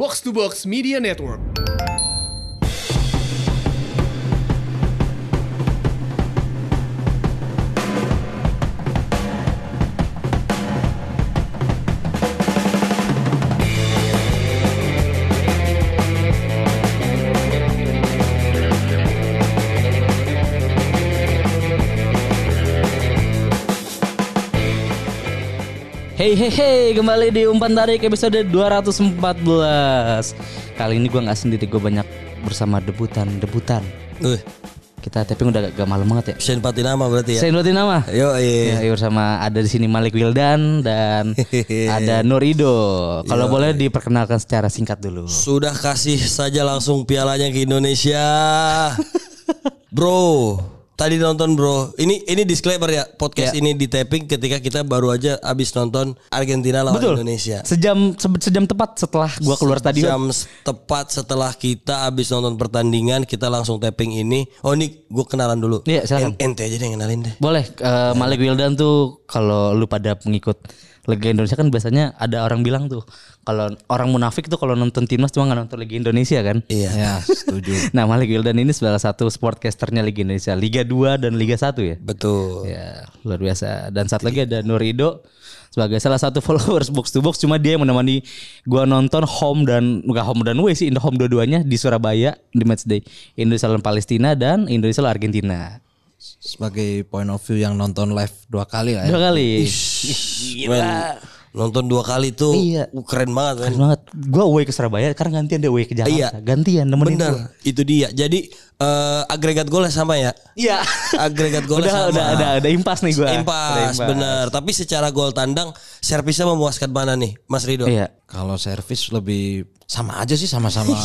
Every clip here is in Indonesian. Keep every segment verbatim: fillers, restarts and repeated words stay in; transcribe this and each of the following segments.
Box to Box Media Network. Hey hey hey, kembali di Umpan Tarik episode dua ratus empat belas. Kali ini gue gak sendiri, gue banyak bersama debutan-debutan. Uh. Kita tapping udah gak, gak malam banget ya. Sen Patinama berarti ya. Sen Patinama. Yo iya. Ya, bersama ada di sini Malik Wildan dan ada Nurido. Kalau boleh diperkenalkan secara singkat dulu. Sudah kasih saja langsung pialanya ke Indonesia. Bro, tadi nonton bro. Ini ini disclaimer ya, podcast ya. Ini di taping ketika kita baru aja abis nonton Argentina lawan Betul. Indonesia. Sejam se- sejam tepat setelah gua keluar stadion. Jam tepat setelah kita abis nonton pertandingan, kita langsung taping ini. Oh ini gue kenalan dulu. Iya, silakan. En- ente aja deh yang kenalin deh. Boleh, uh, Malik Wildan tuh kalau lu pada pengikut Liga Indonesia kan biasanya ada orang bilang tuh kalau orang munafik tuh kalau nonton timnas cuma nggak nonton Liga Indonesia kan? Iya. Ya, setuju. Nah, Malik Wildan ini salah satu sportcasternya Liga Indonesia, Liga dua dan Liga satu ya. Betul. Ya, luar biasa. Dan satu lagi ada Nurido sebagai salah satu followers Box to Box, cuma dia yang menemani gua nonton home dan enggak home dan away sih, home dua-duanya di Surabaya di matchday Indonesia lawan Palestina dan Indonesia lawan Argentina. Sebagai point of view yang nonton live dua kali lah ya. Dua kali. Men, nonton dua kali tuh Iya. uh, keren banget kan. Keren banget. Gua away ke Surabaya, karena gantian dia away ke Jakarta. Iya. Gantian nemenin Bener, gua. itu dia. Jadi uh, agregat golnya sama ya. Iya. Agregat golnya udah, sama. udah ada ada impas nih gua. Impas, Ada bener. Tapi secara gol tandang, servisnya memuaskan mana nih, Mas Rido? Iya. Kalau servis lebih sama aja sih, sama-sama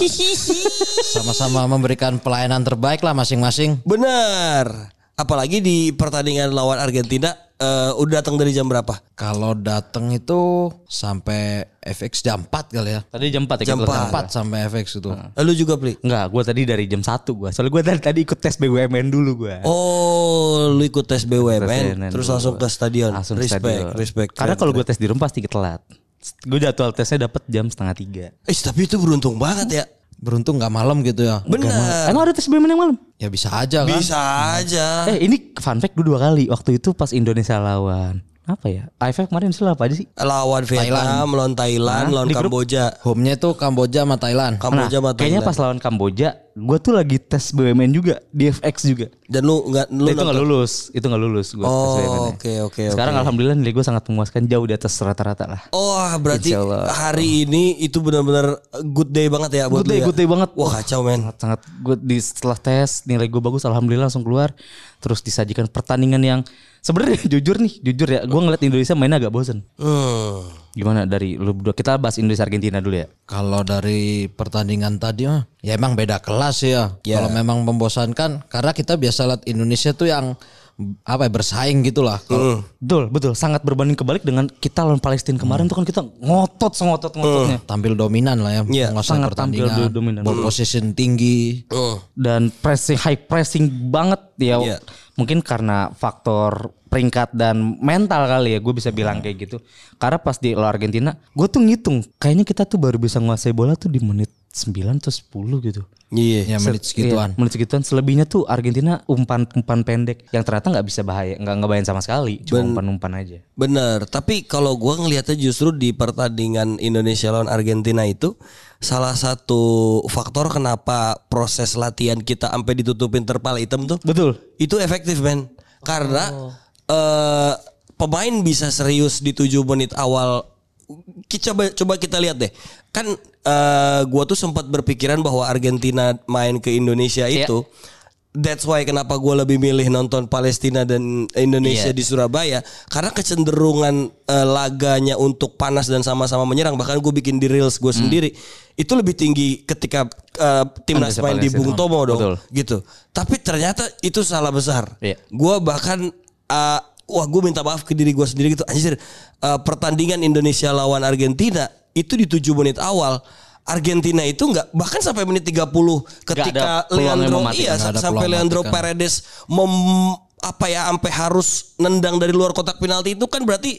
sama-sama memberikan pelayanan terbaik lah masing-masing. Bener. Apalagi di pertandingan lawan Argentina, uh, udah datang dari jam berapa? Kalau datang itu sampai F X jam empat kali ya. Tadi jam empat ya. Jam kita empat. datang. empat sampai F X itu. Lalu juga Pli? Enggak, gua tadi dari jam satu gua. Soalnya gua tadi, tadi ikut tes B U M N dulu gua. Oh, lu ikut tes B U M N, Tes terus dulu. langsung ke stadion. Langsung ke respect, stadion. respect. Karena keren, kalau keren. gua tes di rumah pasti telat. Gue jadwal tesnya dapat jam setengah tiga. Eh, tapi itu beruntung banget ya. Beruntung nggak malam gitu ya. Bener. Emang ada tes B U M N yang malam? Ya bisa aja kan. Bisa aja. Eh ini fun fact gue dua kali. Waktu itu pas Indonesia lawan apa ya? A F F kemarin Indonesia apa aja sih? Lawan Vietnam, lawan Thailand, Nah, lawan di grup- Kamboja. Home-nya itu Kamboja sama Thailand. Kamboja Nah, sama kayaknya Thailand. pas lawan Kamboja, gue tuh lagi tes B U M N juga di F X juga. Dan lu enggak lu Nah, itu nggak nonton? lulus, itu nggak lulus gue tes B U M N. Oh, oke oke Sekarang oke. alhamdulillah nilai gue sangat memuaskan, jauh di atas rata-rata lah. Oh, berarti Insya Allah. hari ini itu benar-benar good day banget ya buat Good day, lu ya? good day banget. Wah, kacau men. Sangat, sangat gue di setelah tes nilai gue bagus, alhamdulillah langsung keluar. Terus disajikan pertandingan yang sebenarnya jujur nih, jujur ya, gue ngeliat Indonesia mainnya agak bosen. Hmm. Gimana dari lu berdua? Kita bahas Indonesia Argentina dulu ya. Kalau dari pertandingan tadi mah ya emang beda kelas ya. Ya. Kalau memang membosankan karena kita biasa lihat Indonesia tuh yang apa ya, bersaing gitulah. Kalau Betul, betul. Sangat berbanding kebalik dengan kita lawan Palestina kemarin tuh kan kita ngotot sengotot-ngototnya. tampil dominan lah ya, Iya, menguasai sangat tampil pertandingan, dominan. ball position tinggi. Hmm. Dan pressing, high pressing banget ya. Iya. Mungkin karena faktor peringkat dan mental kali ya, gue bisa bilang kayak gitu. Karena pas di lawan Argentina, gue tuh ngitung kayaknya kita tuh baru bisa nguasai bola tuh di menit sembilan atau sepuluh gitu. Iya. Ya menit Se- segituan. iya, menit segituan. Selebihnya tuh Argentina umpan-umpan pendek yang ternyata nggak bisa bahaya, nggak ngebahayain sama sekali, cuma umpan-umpan aja. Bener, tapi kalau gua ngelihatnya justru di pertandingan Indonesia lawan Argentina itu salah satu faktor kenapa proses latihan kita sampai ditutupin terpal hitam tuh Betul. itu efektif men. Karena eh, pemain bisa serius di tujuh menit awal. Kita coba coba kita lihat deh. Kan eh, gua tuh sempat berpikiran bahwa Argentina main ke Indonesia Iya. itu that's why kenapa gue lebih milih nonton Palestina dan Indonesia Iya. di Surabaya, karena kecenderungan eh, laganya untuk panas dan sama-sama menyerang. Bahkan gue bikin di reels gue sendiri itu lebih tinggi ketika eh, timnas Indonesia main di Palestina. Bung Tomo dong. Betul. Gitu. Tapi ternyata itu salah besar. Iya. Gue bahkan eh, wah gue minta maaf ke diri gue sendiri gitu. Anjir, eh, pertandingan Indonesia lawan Argentina itu di tujuh menit awal Argentina itu enggak, bahkan sampai menit tiga puluh ketika ada peluang yang Leandro mematikan. iya Nggak ada sampai peluang Leandro mematikan. Paredes mem, apa ya sampai harus nendang dari luar kotak penalti itu kan berarti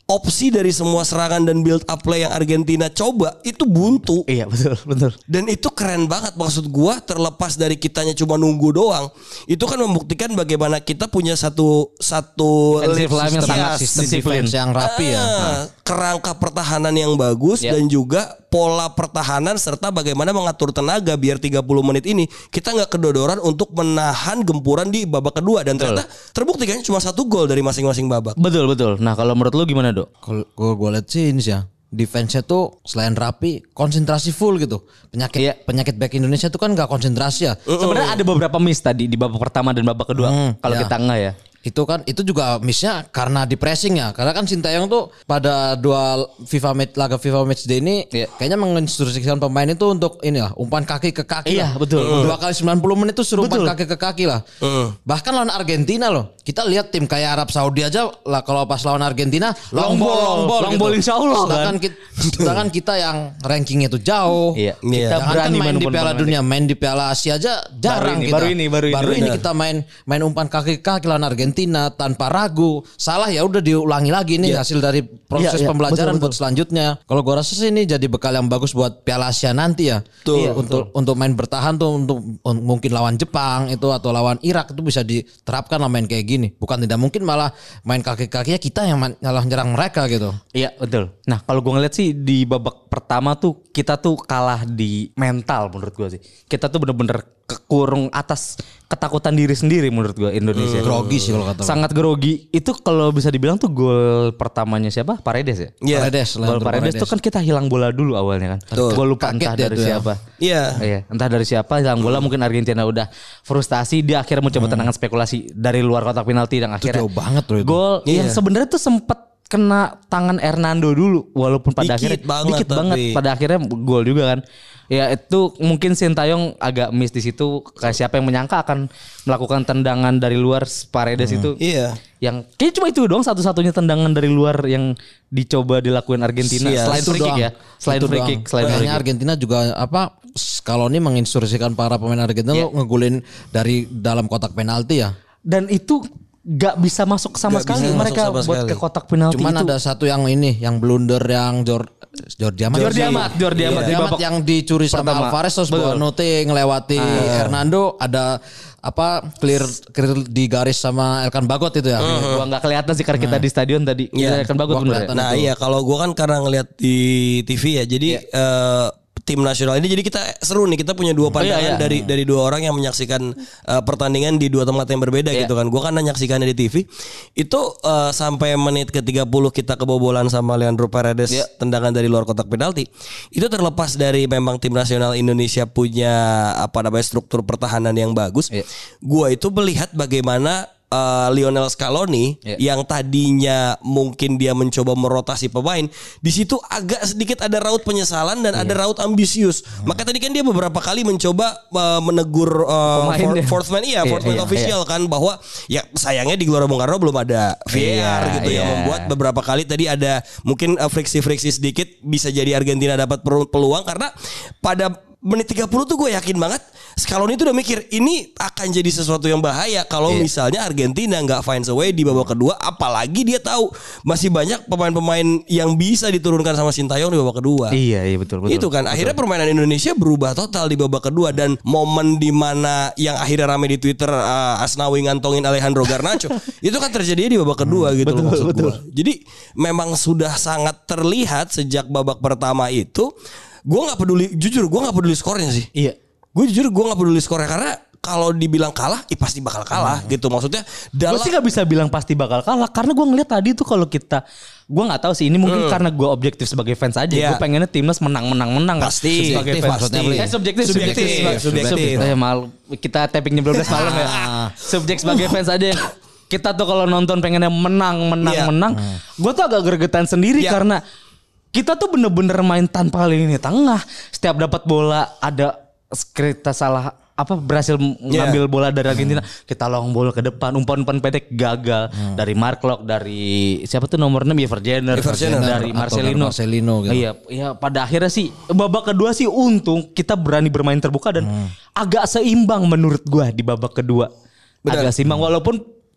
opsi dari semua serangan dan build up play yang Argentina coba itu buntu. Iya betul betul. Dan itu keren banget, maksud gua terlepas dari kitanya cuma nunggu doang, itu kan membuktikan bagaimana kita punya satu satu Defensive line yang sistem- sangat ya, Sistem disiplin. defense yang rapi ya. Ah, kerangka pertahanan yang bagus Ya. dan juga pola pertahanan serta bagaimana mengatur tenaga biar tiga puluh menit ini kita nggak kedodoran untuk menahan gempuran di babak kedua dan ternyata terbukti kan cuma satu gol dari masing-masing babak. Betul betul. Nah kalau menurut lu gimana Dok? Kalau gue gue lihat sih ini sih ya. Defense-nya tuh selain rapi, konsentrasi full gitu. Penyakit Iya. penyakit back Indonesia tuh kan nggak konsentrasi ya. Sebenarnya ada beberapa miss tadi di babak pertama dan babak kedua. Hmm, kalau ya. kita enggak ya. Itu kan itu juga missnya karena di pressing ya. Karena kan Sintayong tuh pada dua FIFA match laga FIFA match day ini Iya. kayaknya menginstruksikan pemain itu untuk inilah umpan kaki ke kaki. Iya, lah. betul, Dua kali sembilan puluh menit tuh suruh umpan Betul. kaki ke kaki lah. Bahkan lawan Argentina loh. Kita lihat tim kayak Arab Saudi aja lah kalau pas lawan Argentina Long long ball, ball, long ball, long gitu. ball insya Allah, Sedangkan kan. kita, sedangkan kita yang rankingnya tuh jauh. Iya. Iya. Kita Jangan kan berani main di umpan Piala pendek. Dunia, main di Piala Asia aja jarang ini, kita. baru ini, baru ini. ini Benar. kita main main umpan kaki ke kaki lawan Argentina tanpa ragu. Salah ya udah diulangi lagi nih Iya. hasil dari proses Iya, iya. pembelajaran Betul, buat selanjutnya. Kalau gua rasa sih ini jadi bekal yang bagus buat Piala Asia nanti ya. Betul, Iya, untuk untuk main bertahan tuh untuk un- mungkin lawan Jepang itu atau lawan Irak itu bisa diterapkan lah main kayak gini. Bukan tidak mungkin malah main kaki-kakinya kita yang man- malah nyerang mereka gitu. Iya betul. Nah kalau gue ngeliat sih di babak pertama tuh kita tuh kalah di mental menurut gue sih. Kita tuh bener-bener kekurung atas ketakutan diri sendiri menurut gue Indonesia. Grogi sih kalau kata gua. Sangat grogi. Itu kalau bisa dibilang tuh gol pertamanya siapa? Paredes ya? Iya. Paredes, Gol Leandro Paredes tuh kan kita hilang bola dulu awalnya kan. Betul. Gue lupa Kaget entah dia dari tuh ya. siapa. Iya. Iya, entah dari siapa hilang bola mungkin Argentina udah frustasi dia akhirnya mencoba tendangan spekulasi dari luar kotak penalti dan akhirnya jauh banget loh itu. gol yang Iya. sebenarnya tuh sempat kena tangan Hernando dulu walaupun pada Dikit akhirnya banget dikit tapi. banget pada akhirnya gol juga kan. Ya itu mungkin Sintayong agak miss di situ kayak siapa yang menyangka akan melakukan tendangan dari luar Paredes itu. Iya. Yang kayaknya cuma itu doang satu-satunya tendangan dari luar yang dicoba dilakuin Argentina Iya, selain Itu free kick doang. ya. Selain Itu free doang. kick, selain free Kayaknya kick. Argentina juga apa Scaloni menginstruksikan para pemain Argentina Iya. lo ngegulin dari dalam kotak penalti ya. Dan itu gak bisa masuk sama Gak sekali bisa masuk mereka sama buat sekali. ke kotak penalti Cuman itu. ada satu yang ini yang blunder yang Jor Jordi Amat. Jordi Amat, Jordi Amat di Jordi Amat babak yang dicuri sama pertama. Alvarez terus Betul. Bonucci ngelewati Hernando ada apa clear clear di garis sama Elkan Bagot itu ya. Gua nggak kelihatan sih karena kita di stadion tadi. Iya. Iya, kan bagus Gua bener ya. kelihatan. Nah iya kalau gue kan karena ngelihat di T V ya, jadi eh, tim nasional ini jadi kita seru nih, kita punya dua pandangan iya. dari dari dua orang yang menyaksikan eh, pertandingan di dua tempat yang berbeda Iya. gitu kan. Gue kan menyaksikannya di T V itu eh, sampai menit ke tiga puluh kita kebobolan sama Leandro Paredes Iya. tendangan dari luar kotak penalti. Itu terlepas dari memang tim nasional Indonesia punya apa namanya struktur pertahanan yang bagus. Iya. Gue itu melihat bagaimana uh, Lionel Scaloni Iya. yang tadinya mungkin dia mencoba merotasi pemain, di situ agak sedikit ada raut penyesalan dan ada raut ambisius. Maka tadi kan dia beberapa kali mencoba uh, menegur uh, Pemain for- ya. fourth man, iya, Iya, fourth man iya, official kan, bahwa ya sayangnya di Gelora Bung Karno belum ada V A R Iya, gitu yang iya. membuat beberapa kali tadi ada mungkin uh, friksi-friksi sedikit, bisa jadi Argentina dapat per- peluang karena pada menit tiga puluh tuh gue yakin banget Scaloni itu udah mikir ini akan jadi sesuatu yang bahaya kalau Iya. misalnya Argentina nggak finds a way di babak kedua, apalagi dia tahu masih banyak pemain-pemain yang bisa diturunkan sama Sintayong di babak kedua. Iya, iya betul betul. Itu kan akhirnya permainan Indonesia berubah total di babak kedua, dan momen dimana yang akhirnya rame di Twitter uh, Asnawi ngantongin Alejandro Garnacho itu kan terjadi di babak kedua gitu loh, maksud gua. Jadi memang sudah sangat terlihat sejak babak pertama itu. Gue nggak peduli, jujur gue nggak peduli skornya sih. Iya. Gue jujur gue nggak peduli skornya karena kalau dibilang kalah, ya pasti bakal kalah gitu. Maksudnya Gue dalam sih gak bisa bilang pasti bakal kalah karena gue ngeliat tadi tuh kalau kita, gue nggak tahu sih ini mungkin karena gue objektif sebagai fans aja. Iya. Gue pengennya timnas menang menang menang Pasti, sebagai subjektif fans. maksudnya, Eh, Bli. subjektif, Subjektif, subjektif, subjektif. Eh, mal kita tappingnya dua belas malam ya. Subjek sebagai fans aja. Kita tuh kalau nonton pengennya menang menang Iya. menang. Gue tuh agak gregetan sendiri Iya. karena kita tuh bener-bener main tanpa lini tengah. Setiap dapat bola ada kita salah apa berhasil ngambil bola dari Argentina, kita long bola ke depan, umpan-umpan pendek gagal dari Mark Locke, dari siapa tuh nomor enam ya Vergener, Vergener. dari Atau Marcelino. Marcelino gitu. Iya, iya pada akhirnya sih babak kedua sih untung kita berani bermain terbuka dan agak seimbang menurut gua di babak kedua. Benar. Agak seimbang walaupun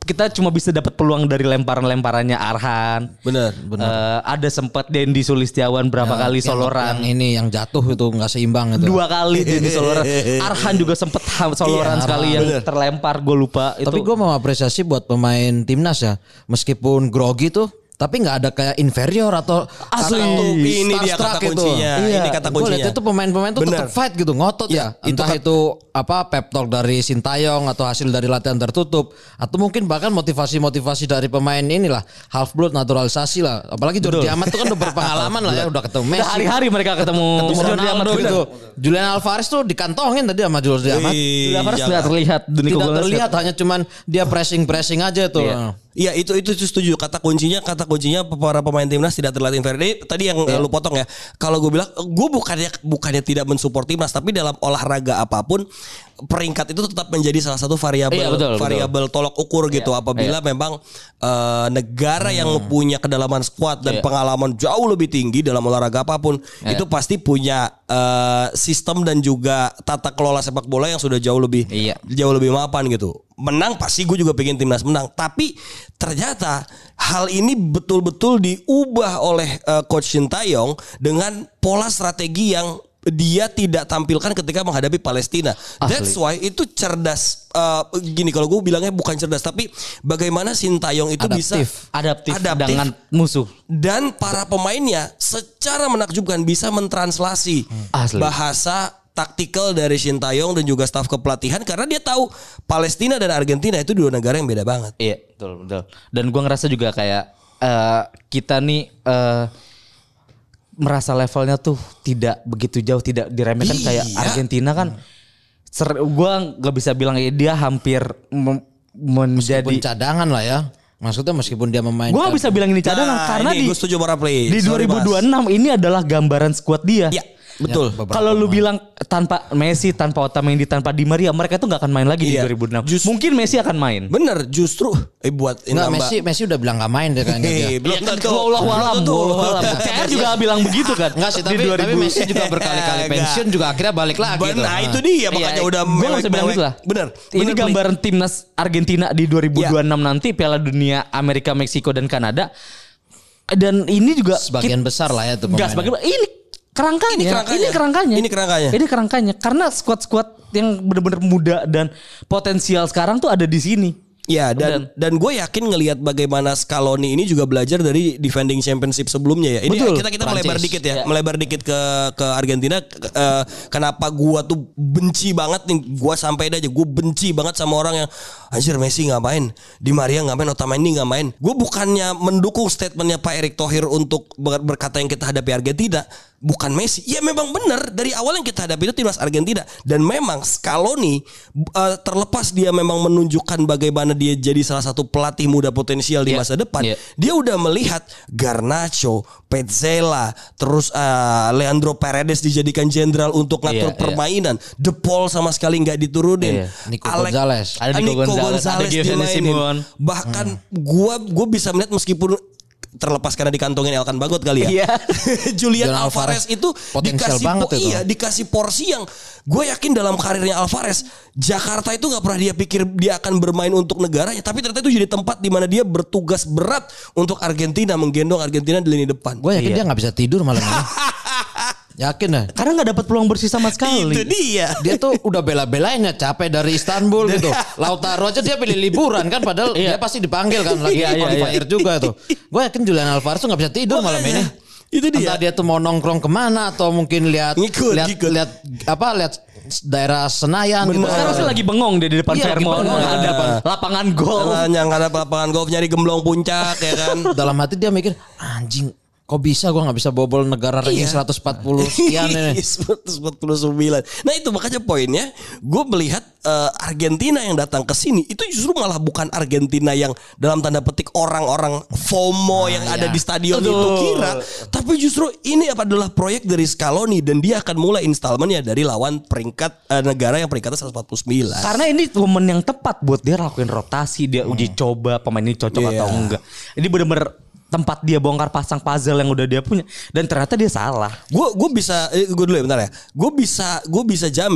kita cuma bisa dapat peluang dari lemparan-lemparannya Arhan. Bener, bener. Uh, ada sempat Dendi Sulistiawan berapa Ya, kali yang- soloran. Yang ini yang jatuh itu nggak seimbang itu. Dua kali Dendi soloran. Arhan juga sempat soloran Iya, sekali Arhan. yang Bener. terlempar, gue lupa. Tapi gue mau apresiasi buat pemain timnas ya. Meskipun grogi tuh, tapi nggak ada kayak inferior atau Asli. atau Ini dia starstruck kata kuncinya. Iya. Ini kata Gua lihat kuncinya. itu pemain-pemain tuh Bener. tetap fight gitu, ngotot Iya, ya. Entah itu itu, kan- apa pep talk dari Sintayong atau hasil dari latihan tertutup atau mungkin bahkan motivasi-motivasi dari pemain inilah half blood naturalisasi lah. Apalagi Jordi Amat tuh kan udah berpengalaman lah ya, udah ketemu Udah Messi. hari-hari mereka ketemu, ketemu Jordi Amat Ronaldo gitu. gitu. Julian Alvarez tuh dikantongin tadi sama Jordi Amat. Wih, Julian Alvarez jangan. tidak terlihat. Nico Tidak Gonzalez terlihat, hanya cuman dia pressing-pressing aja tuh. Iya. Iya itu itu itu setuju, kata kuncinya kata kuncinya para pemain timnas tidak terlatih inferior. Ini tadi yang Iya. lu potong ya. Kalau gue bilang gue bukannya bukannya tidak mensupport timnas, tapi dalam olahraga apapun peringkat itu tetap menjadi salah satu variabel Iya, betul, betul. variabel tolok ukur gitu. Iya, Apabila memang eh, negara yang punya kedalaman skuad dan Iya. pengalaman jauh lebih tinggi dalam olahraga apapun, Iya. itu pasti punya eh, sistem dan juga tata kelola sepak bola yang sudah jauh lebih Iya. jauh lebih mapan gitu. Menang pasti gue juga pengen timnas menang, tapi ternyata hal ini betul-betul diubah oleh uh, coach Sintayong dengan pola strategi yang dia tidak tampilkan ketika menghadapi Palestina. Asli. That's why itu cerdas. Uh, gini kalau gue bilangnya bukan cerdas, tapi bagaimana Sintayong itu bisa Adaptif, dengan musuh. dan para pemainnya secara menakjubkan bisa mentranslasi Asli. bahasa taktikal dari Sintayong dan juga staf kepelatihan, karena dia tahu Palestina dan Argentina itu dua negara yang beda banget. Iya, betul betul. Dan gua ngerasa juga kayak eh, kita nih eh, merasa levelnya tuh tidak begitu jauh, tidak diremehkan Iya. kayak Argentina kan. Ser, gua nggak bisa bilang ya, dia hampir mem- menjadi. Meskipun cadangan lah ya. Maksudnya meskipun dia memainkan. Gua nggak bisa bilang ini cadangan Nah, karena ini di gue setuju para play. di Sorry, dua ribu dua puluh enam ini adalah gambaran skuad dia. Mas. Ya, betul. Ya, beberapa Kalau lu pemain. bilang tanpa Messi, tanpa Otamendi, tanpa Di Maria, mereka tuh nggak akan main lagi Iya. di dua ribu enam. Just- Mungkin Messi akan main. Bener, justru eh buat Enggak, nambah- Messi Messi udah bilang gak main deh kayaknya dia. Eh, belum Iya kan, tentu. wallahu Belum alam, tentu. wallahu alam. C R juga bilang begitu kan. Enggak sih, Di tapi, dua ribu. tapi Messi juga berkali-kali Enggak. pensiun juga akhirnya balik lagi. Ben- tuh. Nah itu dia makanya Iya, udah gua nggak bisa bilang mewek-mewek. gitu lah. Bener. Ini bener, Play. gambaran timnas Argentina di dua ribu dua puluh enam nanti Piala Dunia Amerika, Meksiko dan Kanada. Dan ini juga Sebagian besar lah ya tuh Enggak pemainnya. sebagian ini kerangkanya. Ini kerangkanya. Ini kerangkanya. Ini kerangkanya. Ini kerangkanya. Karena squad-squad yang benar-benar muda dan potensial sekarang tuh ada di sini. Ya dan dan gue yakin ngelihat bagaimana Scaloni ini juga belajar dari defending championship sebelumnya ya. Ini Betul. kita kita Prancis. melebar dikit ya, Ya. melebar dikit ke ke Argentina. Eh, kenapa gue tuh benci banget nih? Gue sampai aja gue benci banget sama orang yang anjir Messi nggak main, Di Maria nggak main, Otamendi nggak main. Gue bukannya mendukung statementnya Pak Erick Thohir untuk ber- berkata yang kita hadapi Argentina. Bukan Messi. Ya memang benar dari awal yang kita hadapi itu timnas Argentina dan memang Scaloni uh, terlepas dia memang menunjukkan bagaimana dia jadi salah satu pelatih muda potensial di Iya, masa depan. iya. Dia udah melihat Garnacho, Petzela, terus uh, Leandro Paredes dijadikan jenderal untuk ngatur Iya, iya. permainan. De Paul sama sekali nggak diturunin. Iya. Nico Alec- Gonzalez. Ada Nico Gonzalez, ada Giovanni dimainin. Simon. Bahkan gua gua bisa melihat meskipun terlepas karena dikantongin Elkan Bagot kali ya. Iya. Julian Julian Alvarez, Alvarez itu potensial dikasih banget po- itu. iya dikasih porsi yang gue yakin dalam karirnya Alvarez Jakarta itu nggak pernah dia pikir dia akan bermain untuk negaranya, tapi ternyata itu jadi tempat di mana dia bertugas berat untuk Argentina, menggendong Argentina di lini depan. Gue yakin Iya. dia gak bisa tidur malam ini. Yakin ya. Karena nggak dapat peluang bersih sama sekali. Itu dia. Dia tuh udah bela-belainnya capek dari Istanbul gitu. Lautaro aja dia pilih liburan kan, padahal Iya. dia pasti dipanggil kan lagi Iya, iya, on iya. fire juga tuh. Gue yakin Julian Alvarez tuh nggak bisa tidur malam Makanya, ini. itu dia. Entah dia tuh mau nongkrong kemana atau mungkin lihat Ngikut, lihat ngikut. lihat apa lihat daerah Senayan gitu. Bener. Sekarang sih lagi bengong dia di depan Iya, lagi Fairmont, bengong. ada lapangan golf. Nah, yang ada lapangan golf nyari gemblong puncak ya kan. Dalam hati dia mikir, anjing kok bisa gue nggak bisa bobol negara ranking Iya. seratus empat puluh sekian ini. seratus empat puluh sembilan. Nah itu makanya poinnya gue melihat eh, Argentina yang datang ke sini itu justru malah bukan Argentina yang dalam tanda petik orang-orang FOMO yang ada iya. di stadion Aduh. itu kira, tapi justru ini apa adalah proyek dari Scaloni dan dia akan mulai installmentnya dari lawan peringkat eh, negara yang peringkatnya seratus empat puluh sembilan. Karena ini momen yang tepat buat dia lakuin rotasi, dia uji coba pemain ini cocok Iya. atau enggak. Ini bener-bener tempat dia bongkar pasang puzzle yang udah dia punya, dan ternyata dia salah. Gue gue bisa gue dulu ya bentar ya. Gue bisa gue bisa jamin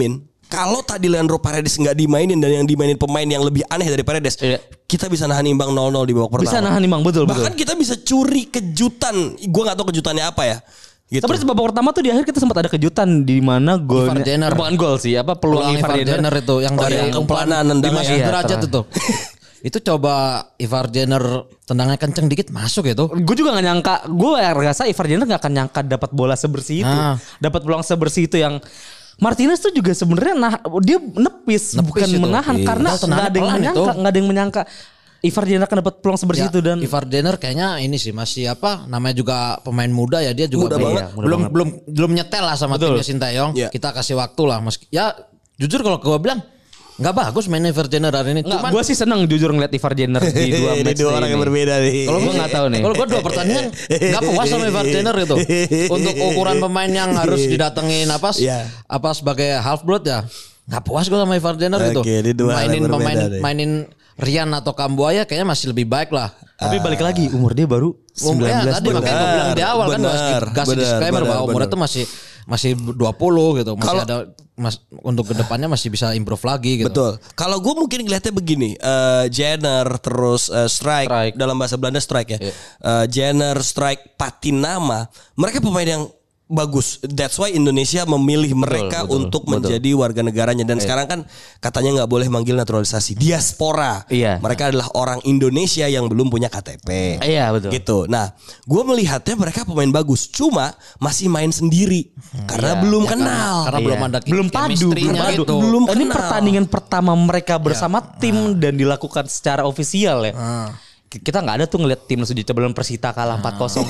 kalau tadi Leandro Paredes nggak dimainin dan yang dimainin pemain yang lebih aneh dari Paredes, iya. kita bisa nahan imbang nol nol di babak pertama. Bisa nahan imbang, betul. Bahkan betul. kita bisa curi kejutan. Gue nggak tahu kejutannya apa ya. Gitu. Tapi babak pertama tuh di akhir kita sempat ada kejutan di mana gol Ivar Jenner. bukan gol sih, apa peluang Peluang Ivar Ivar Jenner itu yang Oh, dari yang kempelanan di nendangnya Mas ya. derajat itu. Itu coba Ivar Jenner tendangnya kenceng dikit masuk itu. Gue juga gak nyangka, gue rasa Ivar Jenner gak akan nyangka dapat bola sebersih itu, Nah. dapat peluang sebersih itu yang Martinez tuh juga sebenarnya nah, dia nepis, Nepis bukan itu. menahan Iya. karena Padahal nggak ada yang pelan menyangka, itu. nggak ada yang menyangka Ivar Jenner akan dapat peluang sebersih Ya, itu dan Ivar Jenner kayaknya ini sih masih apa namanya juga pemain muda ya dia juga Muda belum banget. Iya, muda belum, banget. belum belum nyetel lah sama Betul. timnya Sintayong. Iya. Kita kasih waktu lah meski ya jujur kalau gue bilang nggak bagus main Ivar Jenner hari ini. nggak, Cuman gue sih seneng jujur ngeliat Ivar Jenner di dua Ini match dua day orang yang ini. berbeda nih. Kalau gue nggak tahu nih. Kalau gue dua pertandingan nggak puas sama Ivar Jenner itu. Untuk ukuran pemain yang harus didatengin apa Iya. apa sebagai half blood ya nggak puas gue sama Ivar Jenner itu. Oke, ini dua hal Mainin yang berbeda pemain nih. mainin Rian atau Kambuaya kayaknya masih lebih baik lah. Tapi balik lagi umur dia baru Umur sembilan belas ya, tadi makanya gue bilang di awal kan benar, gas benar, disclaimer benar, bahwa umurnya benar. tuh masih masih dua puluh gitu. Masih Kalau- ada mas, untuk kedepannya masih bisa improve lagi gitu. Betul. Kalau gue mungkin ngelihatnya begini, eh, Jenner terus eh, strike, Strike. dalam bahasa Belanda strike ya. Eh, Jenner, Strike, Patinama, mereka pemain yang bagus. That's why Indonesia memilih mereka betul, untuk betul. menjadi warga negaranya. Dan sekarang kan katanya nggak boleh manggil naturalisasi, diaspora. Iya. Mereka adalah orang Indonesia yang belum punya K T P. Iya betul. Gitu. Nah, gue melihatnya mereka pemain bagus, cuma masih main sendiri karena Iya. belum Ya, kenal. karena, karena Iya. belum ada belum padu, belum chemistry-nya padu. gitu. Belum Ini kenal. pertandingan pertama mereka bersama tim dan dilakukan secara ofisial ya. K- Kita nggak ada tuh ngeliat timnas uji coba lawan Persita kalah empat kosong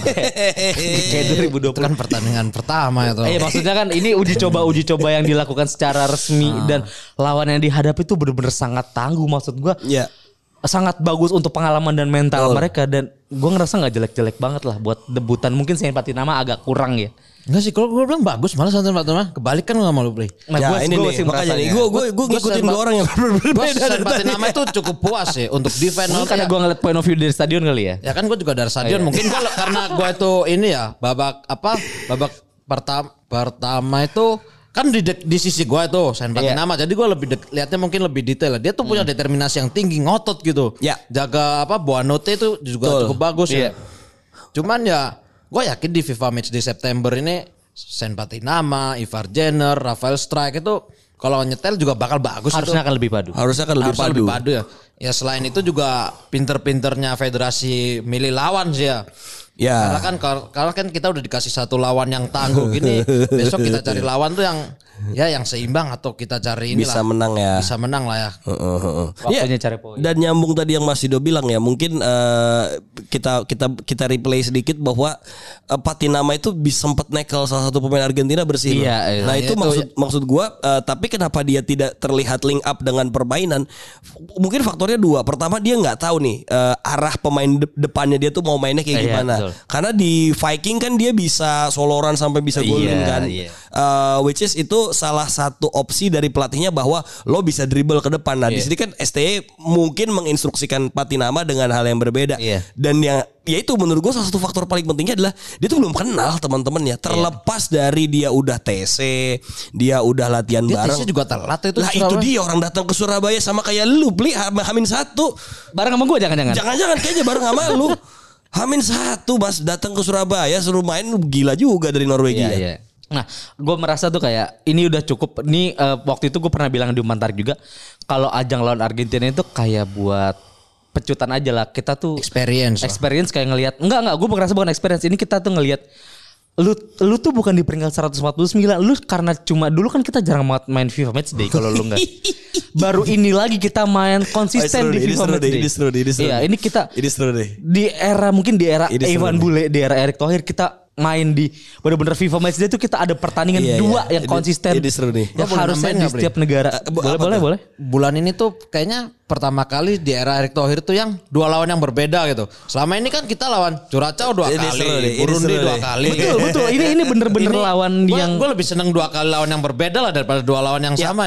kayak dua ribu dua Itu puluh. kan pertandingan pertama itu. Eh maksudnya kan ini uji coba uji coba yang dilakukan secara resmi dan lawan yang dihadapi itu benar-benar sangat tangguh maksud gua. Ya. Sangat bagus untuk pengalaman dan mental mereka dan gue ngerasa nggak jelek-jelek banget lah buat debutan. Mungkin Saint Patinama agak kurang ya. Enggak sih kalau gue bilang bagus malah Santen Fatma. Kebalik kan gak mau lu beli. Nah, Ya, gua- ini gua nih sih makanya nih merasanya. gue gue gue ngikutin dua orang yang Gue berbeda. Santen Patinama itu cukup puas sih untuk defense. Mungkin karena gue ngeliat point of view dari stadion kali ya. Ya kan gue juga dari stadion. Mungkin gua, karena gue itu ini ya babak apa babak pertama pertama itu kan di, di sisi gue itu Saint Patinama. Jadi gue lebih dek- lihatnya mungkin lebih detail. Dia tuh punya determinasi yang tinggi, ngotot gitu. Ya. Jaga apa Buanote itu juga Betul. cukup bagus Iya. ya. Cuman ya gue yakin di FIFA Match di September ini Saint Patinama, Ivar Jenner, Rafael Strike itu kalau nyetel juga bakal bagus. Harusnya itu. akan lebih padu. Harusnya kan lebih Harusnya padu. lebih padu ya. Ya selain itu juga pinter-pinternya federasi milih lawan sih ya. Ya. Karena kan karena kan kita udah dikasih satu lawan yang tangguh gini, besok kita cari lawan tuh yang ya yang seimbang atau kita cari inilah. Bisa menang ya. Bisa menang lah ya. Heeh, heeh. Waktunya Iya. cari poin. Dan nyambung tadi yang Mas Sido bilang ya, mungkin eh, kita kita kita replay sedikit bahwa eh, Patinama itu bisa sempat nekel salah satu pemain Argentina bersih. Iya, loh. iya. Nah, Nah, itu itu maksud maksud gua eh, tapi kenapa dia tidak terlihat link up dengan permainan? Mungkin faktornya dua. Pertama dia nggak tahu nih eh, arah pemain de- depannya dia tuh mau mainnya kayak Iya, gimana. betul. Karena di Viking kan dia bisa soloran sampai bisa golin Iya, kan. iya. Uh, which is itu salah satu opsi dari pelatihnya bahwa lo bisa dribble ke depan. Nah, di Iya. sini kan S T Y mungkin menginstruksikan Patinama dengan hal yang berbeda. Iya. Dan yang ya itu menurut gue salah satu faktor paling pentingnya adalah dia tuh belum kenal teman-temannya. Terlepas dari dia udah T C, dia udah latihan Dia bareng. T C juga telat itu. Lah itu Surabaya. dia orang datang ke Surabaya sama kayak lu beli ham- Hamin satu. Bareng sama gue jangan-jangan. Jangan-jangan kayaknya bareng sama lu. Hamin satu Mas datang ke Surabaya suruh main gila juga dari Norwegia. Iya, iya. Nah, gue merasa tuh kayak ini udah cukup. Ini eh, waktu itu gue pernah bilang di Mantarik juga, kalau ajang lawan Argentina itu kayak buat pecutan aja lah. Kita tuh Experience lah. experience kayak ngelihat. Enggak enggak, gue merasa bukan experience. Ini kita tuh ngelihat lu lu tuh bukan di peringkat seratus empat puluh sembilan. Lu karena cuma dulu kan kita jarang banget main FIFA Matchday kalau lu enggak. Baru ini lagi kita main Oh, konsisten ini di seru FIFA deh, Matchday. ini seru deh, ini seru Iya, deh. ini kita Ini seru deh. di era mungkin di era Ini seru Evan nih. Bule, di era Erick Thohir kita main di bener-bener FIFA Matchday itu kita ada pertandingan Iya, dua iya. yang Ini- konsisten. ini seru nih. Yang Gua boleh harusnya nambahin di nggak, Bre? setiap negara. Eh, bu- boleh apa boleh tuh? boleh. Bulan ini tuh kayaknya pertama kali di era Erick Thohir tuh yang dua lawan yang berbeda gitu. Selama ini kan kita lawan Curacao dua Ini kali, seru nih, ini Burundi seru dua nih. kali. Betul betul. Ini ini bener-bener lawan yang Gue lebih seneng dua kali lawan yang berbeda lah daripada dua lawan yang sama ya.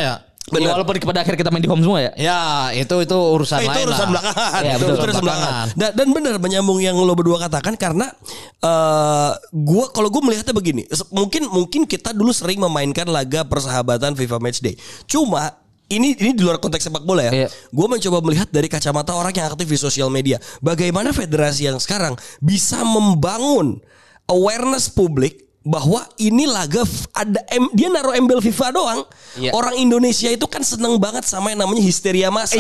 Ya, walaupun pada akhir kita main di home semua ya. Ya itu itu urusan Eh, itu lain urusan lah. belakangan. Ya, itu betul, urusan belakangan. Dan, dan benar menyambung yang lo berdua katakan karena uh, gua kalau gue melihatnya begini, mungkin mungkin kita dulu sering memainkan laga persahabatan FIFA Matchday. Cuma ini ini di luar konteks sepak bola ya. Iya. Gue mencoba melihat dari kacamata orang yang aktif di sosial media, bagaimana federasi yang sekarang bisa membangun awareness publik bahwa ini laga f- ada em, dia naruh embel FIFA doang. Iya. Orang Indonesia itu kan seneng banget sama yang namanya histeria massa.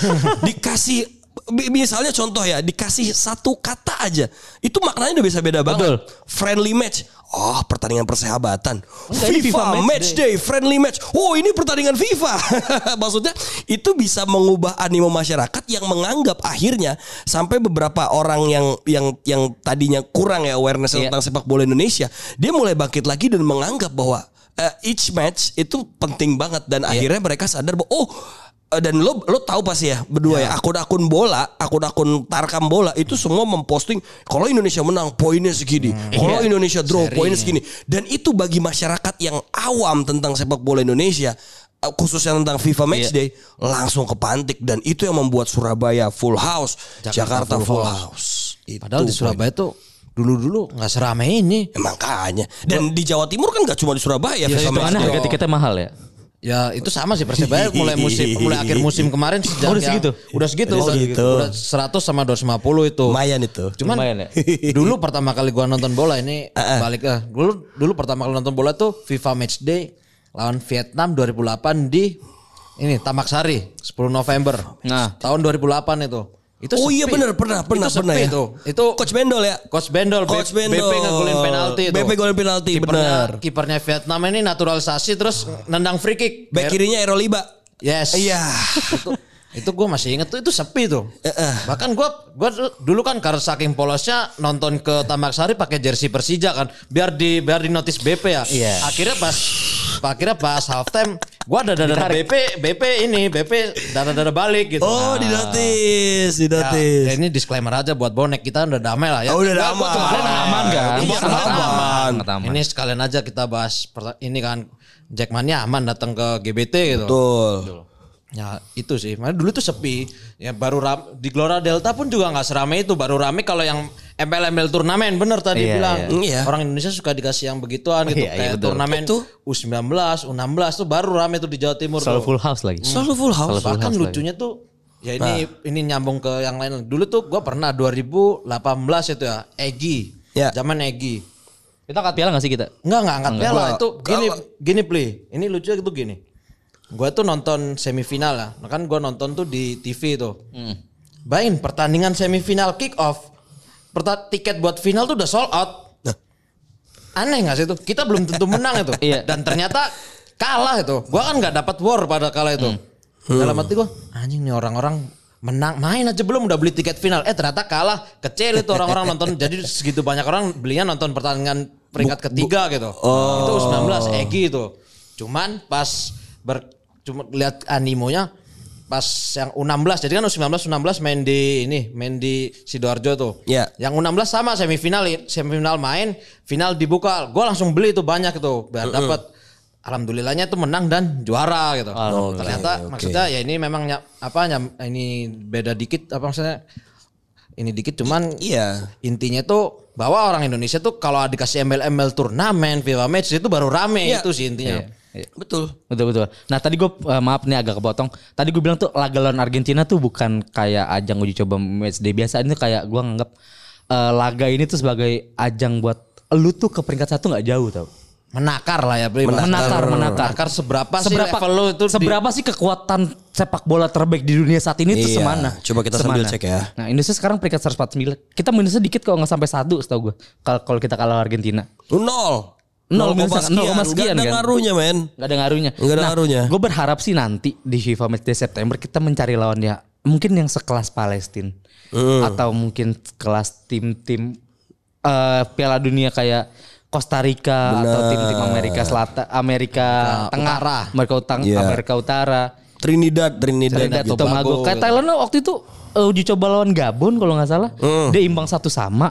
Dikasih bi- misalnya contoh ya, dikasih satu kata aja. Itu maknanya udah bisa beda banget. Betul. Friendly match. Oh, pertandingan persahabatan. Enggak, ini FIFA, FIFA match, match day. friendly match. Oh, ini pertandingan FIFA. Maksudnya itu bisa mengubah animo masyarakat yang menganggap akhirnya sampai beberapa orang yang yang yang tadinya kurang ya awareness Iya. tentang sepak bola Indonesia, dia mulai bangkit lagi dan menganggap bahwa uh, each match itu penting banget dan akhirnya mereka sadar bahwa oh uh, dan lo lo tahu pasti ya berdua ya akun-akun bola, akun-akun tarkam bola itu semua memposting kalau Indonesia menang poinnya segini, kalau Iya. Indonesia draw Seri. poinnya segini. Dan itu bagi masyarakat yang awam tentang sepak bola Indonesia, uh, khususnya tentang FIFA Matchday, langsung kepantik dan itu yang membuat Surabaya full house, Jakarta Jakarta, full full house. house. Itu Padahal di Surabaya tuh dulu-dulu nggak seramai ini. Ya, makanya. Dan di Jawa Timur kan gak cuma di Surabaya. Ya, FIFA hitungannya Matchday. harga tiketnya mahal ya. Ya itu sama sih Persebaya mulai musim mulai akhir musim kemarin sejak Oh, udah yang- segitu? udah segitu Udah udah segitu. udah seratus sama dua ratus lima puluh itu. Lumayan itu. Cuman Lumayan ya? dulu pertama kali gua nonton bola ini balik ke dulu dulu pertama kali nonton bola tuh FIFA Matchday lawan Vietnam dua ribu delapan di ini Tamak Sari sepuluh November. Nah. tahun dua ribu delapan itu. Itu Oh iya sepi. benar pernah pernah itu pernah sepi ya. itu. Itu Coach Bendol ya. Coach Bendol, Coach B- Bendol. B P ngegolin penalti itu. B P golin penalti Kipernya- benar. Kipernya Vietnam ini naturalisasi terus nendang free kick. Back kirinya Eroliba. Yes. Iya. itu itu gue masih inget tuh itu sepi tuh. Eh, eh. Bahkan gue gua dulu kan karena saking polosnya nonton ke Tamak Sari pakai jersey Persija kan biar di biar di notice B P ya. Iya. Akhirnya pas akhirnya pas half time gue ada dada B P B P ini B P dada dada balik gitu. Oh, di notice, di Ya, notice. ya ini disclaimer aja buat bonek kita udah damai lah ya. Oh, udah Nggak, damai. gua cuma- Kemarin aman kan? Iya, Kemarin aman. Sangat aman. Ini sekalian aja kita bahas perta- ini kan Jackmania aman datang ke G B T gitu. Betul. Ya itu sih. Makanya dulu tuh sepi. Ya baru ram, di Gelora Delta pun juga nggak seramai itu. Baru rame kalau yang M L M L turnamen bener tadi Iya, bilang. iya. Orang Indonesia suka dikasih yang begituan gitu. Iya, iya, Kayak betul. turnamen Itu. U sembilan belas, U enam belas tuh baru rame tuh di Jawa Timur Selalu tuh. full house lagi. Selalu full house. Selalu full Bahkan house lucunya tuh ya ini ini nyambung ke yang lain. Dulu tuh gue pernah dua ribu delapan belas itu ya Egi. Ya. Zaman Egi. Kita angkat piala gak sih kita? Enggak, enggak angkat piala. Enggak. Itu gini Kalau- gini Pli. Ini lucunya itu gini. Gua tuh nonton semifinal ya. Nah, kan gua nonton tuh di T V tuh. Bayangin pertandingan semifinal kick off. Perta- tiket buat final tuh udah sold out. Aneh gak sih itu? Kita belum tentu menang itu. Iya. Dan ternyata kalah itu. Gua kan gak dapat war pada kala itu. Dalam hati gua, anjing nih orang-orang menang main aja belum udah beli tiket final. Eh ternyata kalah. Kecil itu orang-orang nonton. Jadi segitu banyak orang belinya nonton pertandingan peringkat ketiga gitu. Itu U sembilan belas Egi itu. Cuman pas ber, cuma lihat animonya pas yang U enam belas. Jadi kan U sembilan belas U enam belas main di ini, main di Sidoarjo tuh. Iya. Yang U enam belas sama semifinal semifinal main, final dibuka. Gue langsung beli tuh banyak itu biar dapat. Alhamdulillahnya tuh menang dan juara gitu. Oh, Ternyata oke. maksudnya ya ini memang ny- apa nyam, ini beda dikit apa maksudnya ini dikit cuman Iya. intinya tuh bahwa orang Indonesia tuh kalau dikasih M L M L turnamen, FIFA match itu baru rame Iya. itu sih intinya. Iya. Betul. Betul betul. Nah tadi gue maaf nih agak kepotong. Tadi gue bilang tuh laga lawan Argentina tuh bukan kayak ajang uji coba match day biasa. Ini kayak gue nganggap eh, laga ini tuh sebagai ajang buat lu tuh ke peringkat satu nggak jauh tau. Menakar lah ya, Bri. Menakar, menakar. Menakar seberapa, Seberapa sih level lu itu di- seberapa sih kekuatan sepak bola terbaik di dunia saat ini tuh Iya. semana? Coba kita sambil Semana. cek ya. Nah Indonesia sekarang peringkat seratus empat puluh sembilan. Kita minusnya dikit kalau nggak sampai satu setahu gue. Kalau kalau kita kalah Argentina. Nol. Nol koma minus- nol koma sekian, Gak ada kan? ngaruhnya men. Gak ada ngaruhnya. Nggak ada ngaruhnya. Gue berharap sih nanti di FIFA Matchday September kita mencari lawan ya mungkin yang sekelas Palestina atau mungkin kelas tim-tim eh, Piala Dunia kayak Costa Rica atau tim-tim Amerika Selatan, Amerika Tengah, Utara. Amerika Utara, Iya. Amerika Utara, Trinidad, Trinidad, Trinidad gitu. Tobago. Kayak gitu. Thailand waktu itu eh, uji coba lawan Gabon kalau nggak salah, dia imbang satu sama.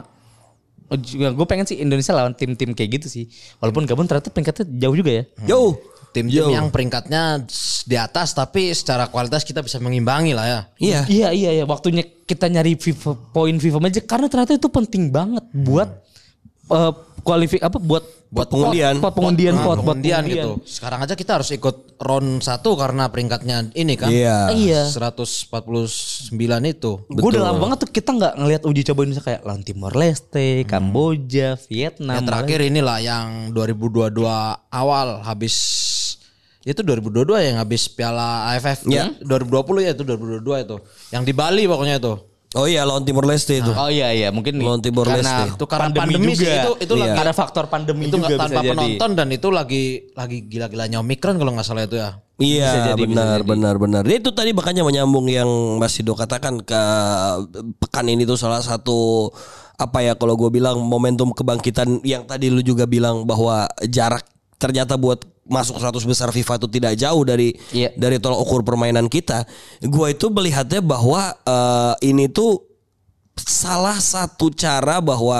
Gue pengen sih Indonesia lawan tim-tim kayak gitu sih. Walaupun Gabon ternyata peringkatnya jauh juga ya. Jauh. tim-tim Jauh. yang peringkatnya di atas tapi secara kualitas kita bisa mengimbangi lah ya. Iya. Iya iya iya waktunya kita nyari FIFA, poin FIFA Magic karena ternyata itu penting banget buat uh, kualifik apa buat Buat pengundian. pot, pot pengundian Nah, pot, buat pengundian pengundian. gitu. Sekarang aja kita harus ikut round satu karena peringkatnya ini kan. Iya. Iya. seratus empat puluh sembilan itu. Gue udah lama banget tuh kita nggak ngelihat uji coba Indonesia kayak lawan Timor Leste, Kamboja, Vietnam. Yang terakhir inilah yang dua ribu dua puluh dua awal habis itu dua ribu dua puluh dua yang habis Piala A F F. Ya. dua ribu dua puluh ya itu dua ribu dua puluh dua itu. Yang di Bali pokoknya itu. Oh iya lawan Timor Leste itu. Oh iya iya mungkin Lawan Timor karena Leste. Itu karena pandemi, sih itu itu Iya. lagi ada faktor pandemi itu juga nggak bisa tanpa jadi. penonton dan itu lagi lagi gila-gilanya Omikron kalau nggak salah itu ya. Iya Bisa jadi, bisa benar jadi. benar benar. Itu tadi makanya menyambung yang Mas Sido katakan ke pekan ini tuh salah satu apa ya kalau gue bilang momentum kebangkitan yang tadi lu juga bilang bahwa jarak ternyata buat masuk seratus besar FIFA itu tidak jauh dari Iya. dari tolak ukur permainan kita. Gue itu melihatnya bahwa eh, ini tuh salah satu cara bahwa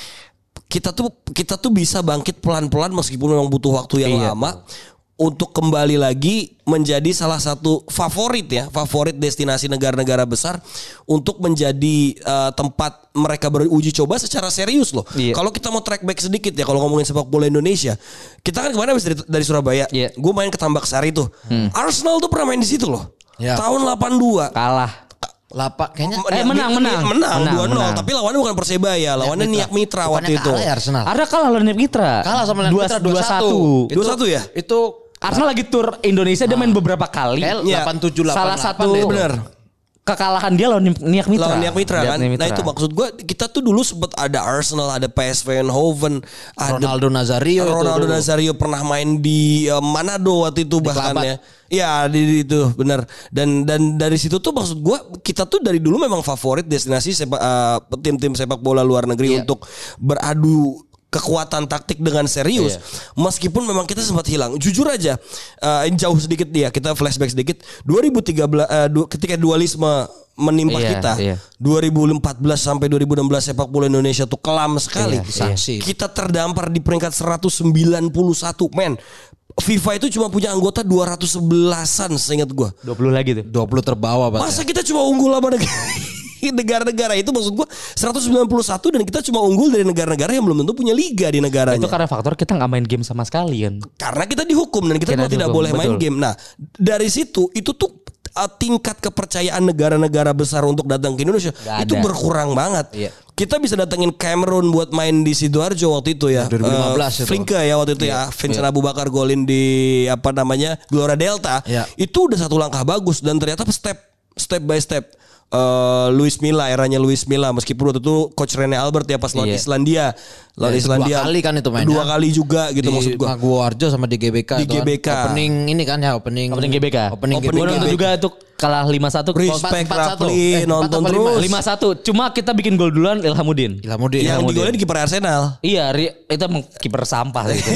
kita tuh kita tuh bisa bangkit pelan-pelan meskipun memang butuh waktu yang Iya. lama untuk kembali lagi menjadi salah satu favorit ya, favorit destinasi negara-negara besar untuk menjadi uh, tempat mereka beruji coba secara serius loh. Iya. Kalau kita mau track back sedikit ya, kalau ngomongin sepak bola Indonesia, kita kan kemana habis dari, dari Surabaya, Iya. gue main ke Tambak Sari tuh, Arsenal tuh pernah main di situ loh, Iya. tahun delapan puluh dua. Kalah. Lapak kayaknya Eh, menang, menang. menang Menang, dua nol, menang. tapi lawannya bukan Persebaya, lawannya Niak Mitra waktu Bukannya itu. kalah ya Arsenal. Ada kalah lawan Niak Mitra. Kalah sama Niak Mitra dua satu. Dua satu ya? Itu Arsenal lagi tur Indonesia dia main beberapa kali. kayak Iya. delapan tujuh delapan Salah satu deh itu. Bener. kekalahan dia lawan Niak Mitra. Lawan Niak Mitra kan. Niak Mitra. Nah itu maksud gue kita tuh dulu sempat ada Arsenal, ada P S V Eindhoven, ada Ronaldo Nazario itu Ronaldo dulu. Nazario pernah main di uh, Manado waktu itu bahkan Kelabat. ya. Ya di, di itu benar. Dan dan dari situ tuh maksud gue kita tuh dari dulu memang favorit destinasi sepak, uh, tim-tim sepak bola luar negeri Iya. untuk beradu kekuatan taktik dengan serius. Meskipun memang kita sempat hilang. Jujur aja uh, jauh sedikit dia, kita flashback sedikit. dua ribu tiga belas uh, du- ketika dualisme menimpa Iya, kita. iya. dua ribu empat belas sampai dua ribu enam belas sepak bola Indonesia tuh kelam sekali. Iya, sanksi. Kita terdampar di peringkat seratus sembilan puluh satu, men. FIFA itu cuma punya anggota dua ratus sebelasan seingat gua. dua puluh lagi tuh. dua puluh terbawa Pak. Masa kita cuma unggul sama negara negara-negara itu maksud gua seratus sembilan puluh satu dan kita cuma unggul dari negara-negara yang belum tentu punya liga di negaranya. Itu karena faktor kita nggak main game sama sekali kan. Karena kita dihukum dan kita Kita memang tidak dihukum, boleh main betul. game. Nah, dari situ itu tuh uh, tingkat kepercayaan negara-negara besar untuk datang ke Indonesia Nggak itu ada. berkurang banget. Iya. Kita bisa datengin Cameroon buat main di Sidoarjo waktu itu ya. dua ribu lima belas Eh, itu. Flinke ya waktu itu ya. Vincent Abu Bakar golin di apa namanya Gelora Delta. Iya. Itu udah satu langkah bagus dan ternyata step step by step. eh, Luis Milla eranya Luis Milla meskipun waktu itu coach Rene Albert ya pas lawan Iya. Islandia lawan Ya, itu Islandia dua kali kan itu mainnya. dua kali juga gitu di maksud gua. Maguwarjo sama di G B K Di itu kan. G B K. Opening ini kan ya opening Opening G B K. Opening, Opening Gue G B K. nonton juga tuh kalah lima satu. Respect empat satu. Rafli Eh, nonton empat apa lima? terus. lima satu. Cuma kita bikin gol duluan Ilhamuddin. Ilhamuddin. Yang Ilhamuddin. digolin di kiper Arsenal. Iya, Ri- itu emang kiper sampah gitu.